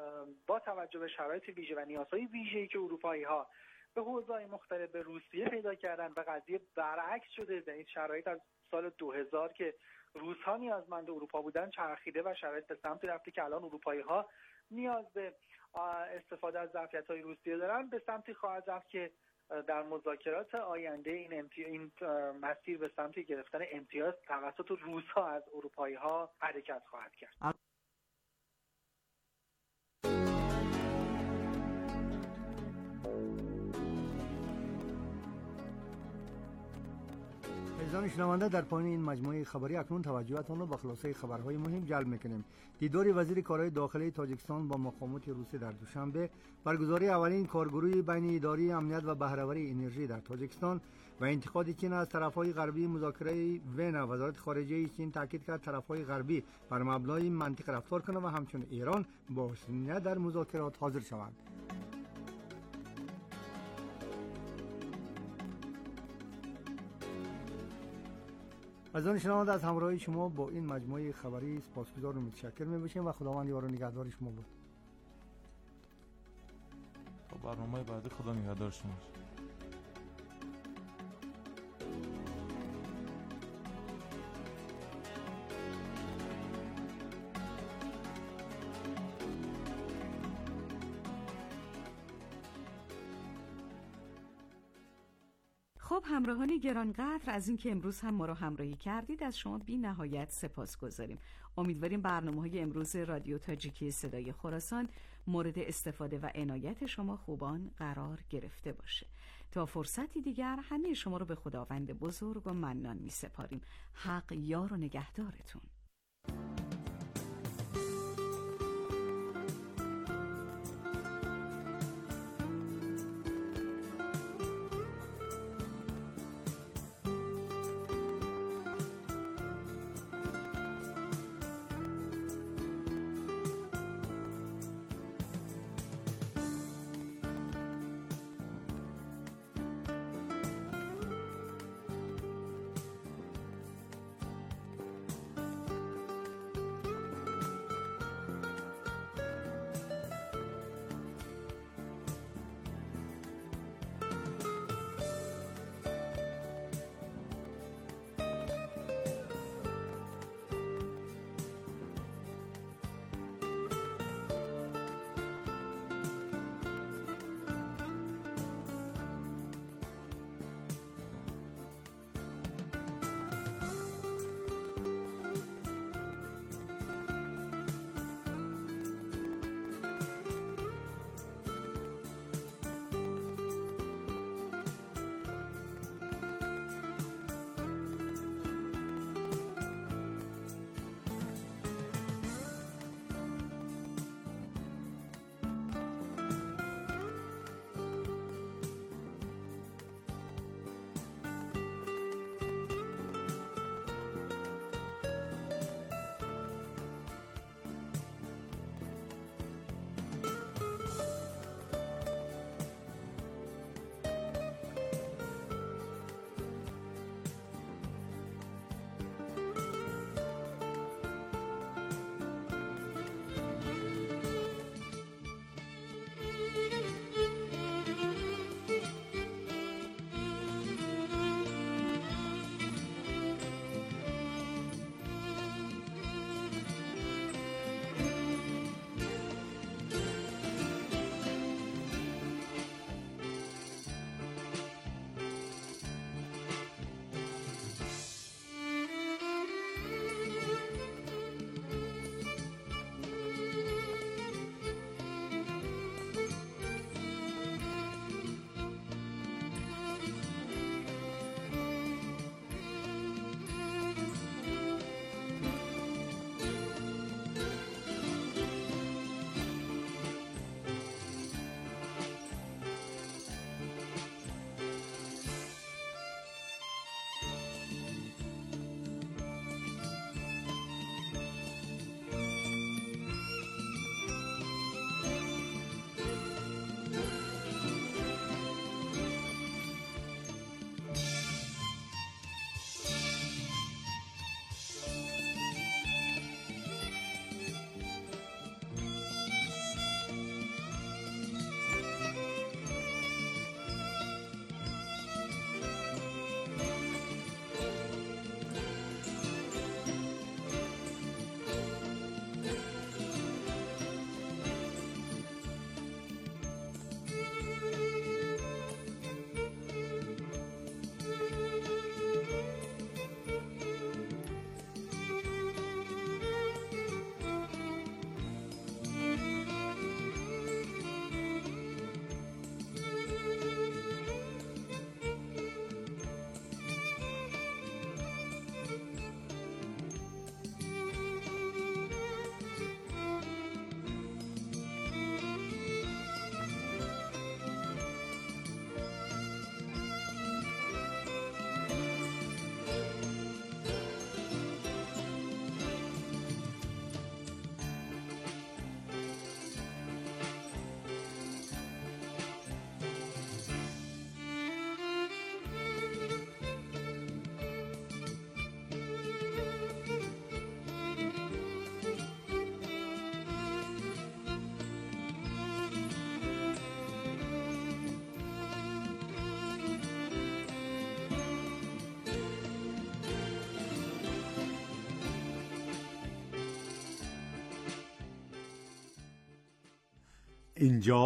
با توجه به شرایط ویژه و نیازهای ویژه‌ای که اروپایی‌ها به حوزه‌های مختلف به روسیه پیدا کردن و قضیه برعکس شده در این شرایط از سال دو هزار که روس‌ها نیازمند اروپا بودن چرخیده و شرایط به سمتی رفته که الان اروپایی‌ها نیاز به استفاده از ظرفیت‌های روسیه دارن، به سمتی خواهد رفت که در مذاکرات آینده این امتی... این مسیر به سمتی گرفتن امتیاز توسط روس‌ها از اروپایی‌ها حرکت خواهد کرد. عزیزان شنونده، در پایان این مجموعه خبری اکنون توجهتان را به خلاصه خبرهای مهم جلب می‌کنیم. دیدار وزیر کارهای داخلی تاجیکستان با مقامات روسی در دوشنبه، برگزاری اولین کارگروه بین اداری امنیت و بهره‌وری انرژی در تاجیکستان و انتقاد چین از طرف‌های غربی مذاکره وین. وزارت خارجه چین تاکید کرد طرف‌های غربی بر مبنای منطق رفتار کنند و همچنین ایران با حسنیت در مذاکرات حاضر شوند. از آن شنونده از همراهی شما با این مجموعه خبری سپاسگزار و متشکر می‌باشیم و خداوند یار و نگهدار شما بود. تا برنامه بعدی خدا نگهدار شما. خب همراهان گرانقدر، از اینکه امروز هم ما رو همراهی کردید از شما بی نهایت سپاس گذاریم. امیدواریم برنامه‌های امروز رادیو تاجیکی صدای خراسان مورد استفاده و عنایت شما خوبان قرار گرفته باشه. تا فرصتی دیگر همه شما رو به خداوند بزرگ و منان می سپاریم. حق یار و نگهدارتون. اینجا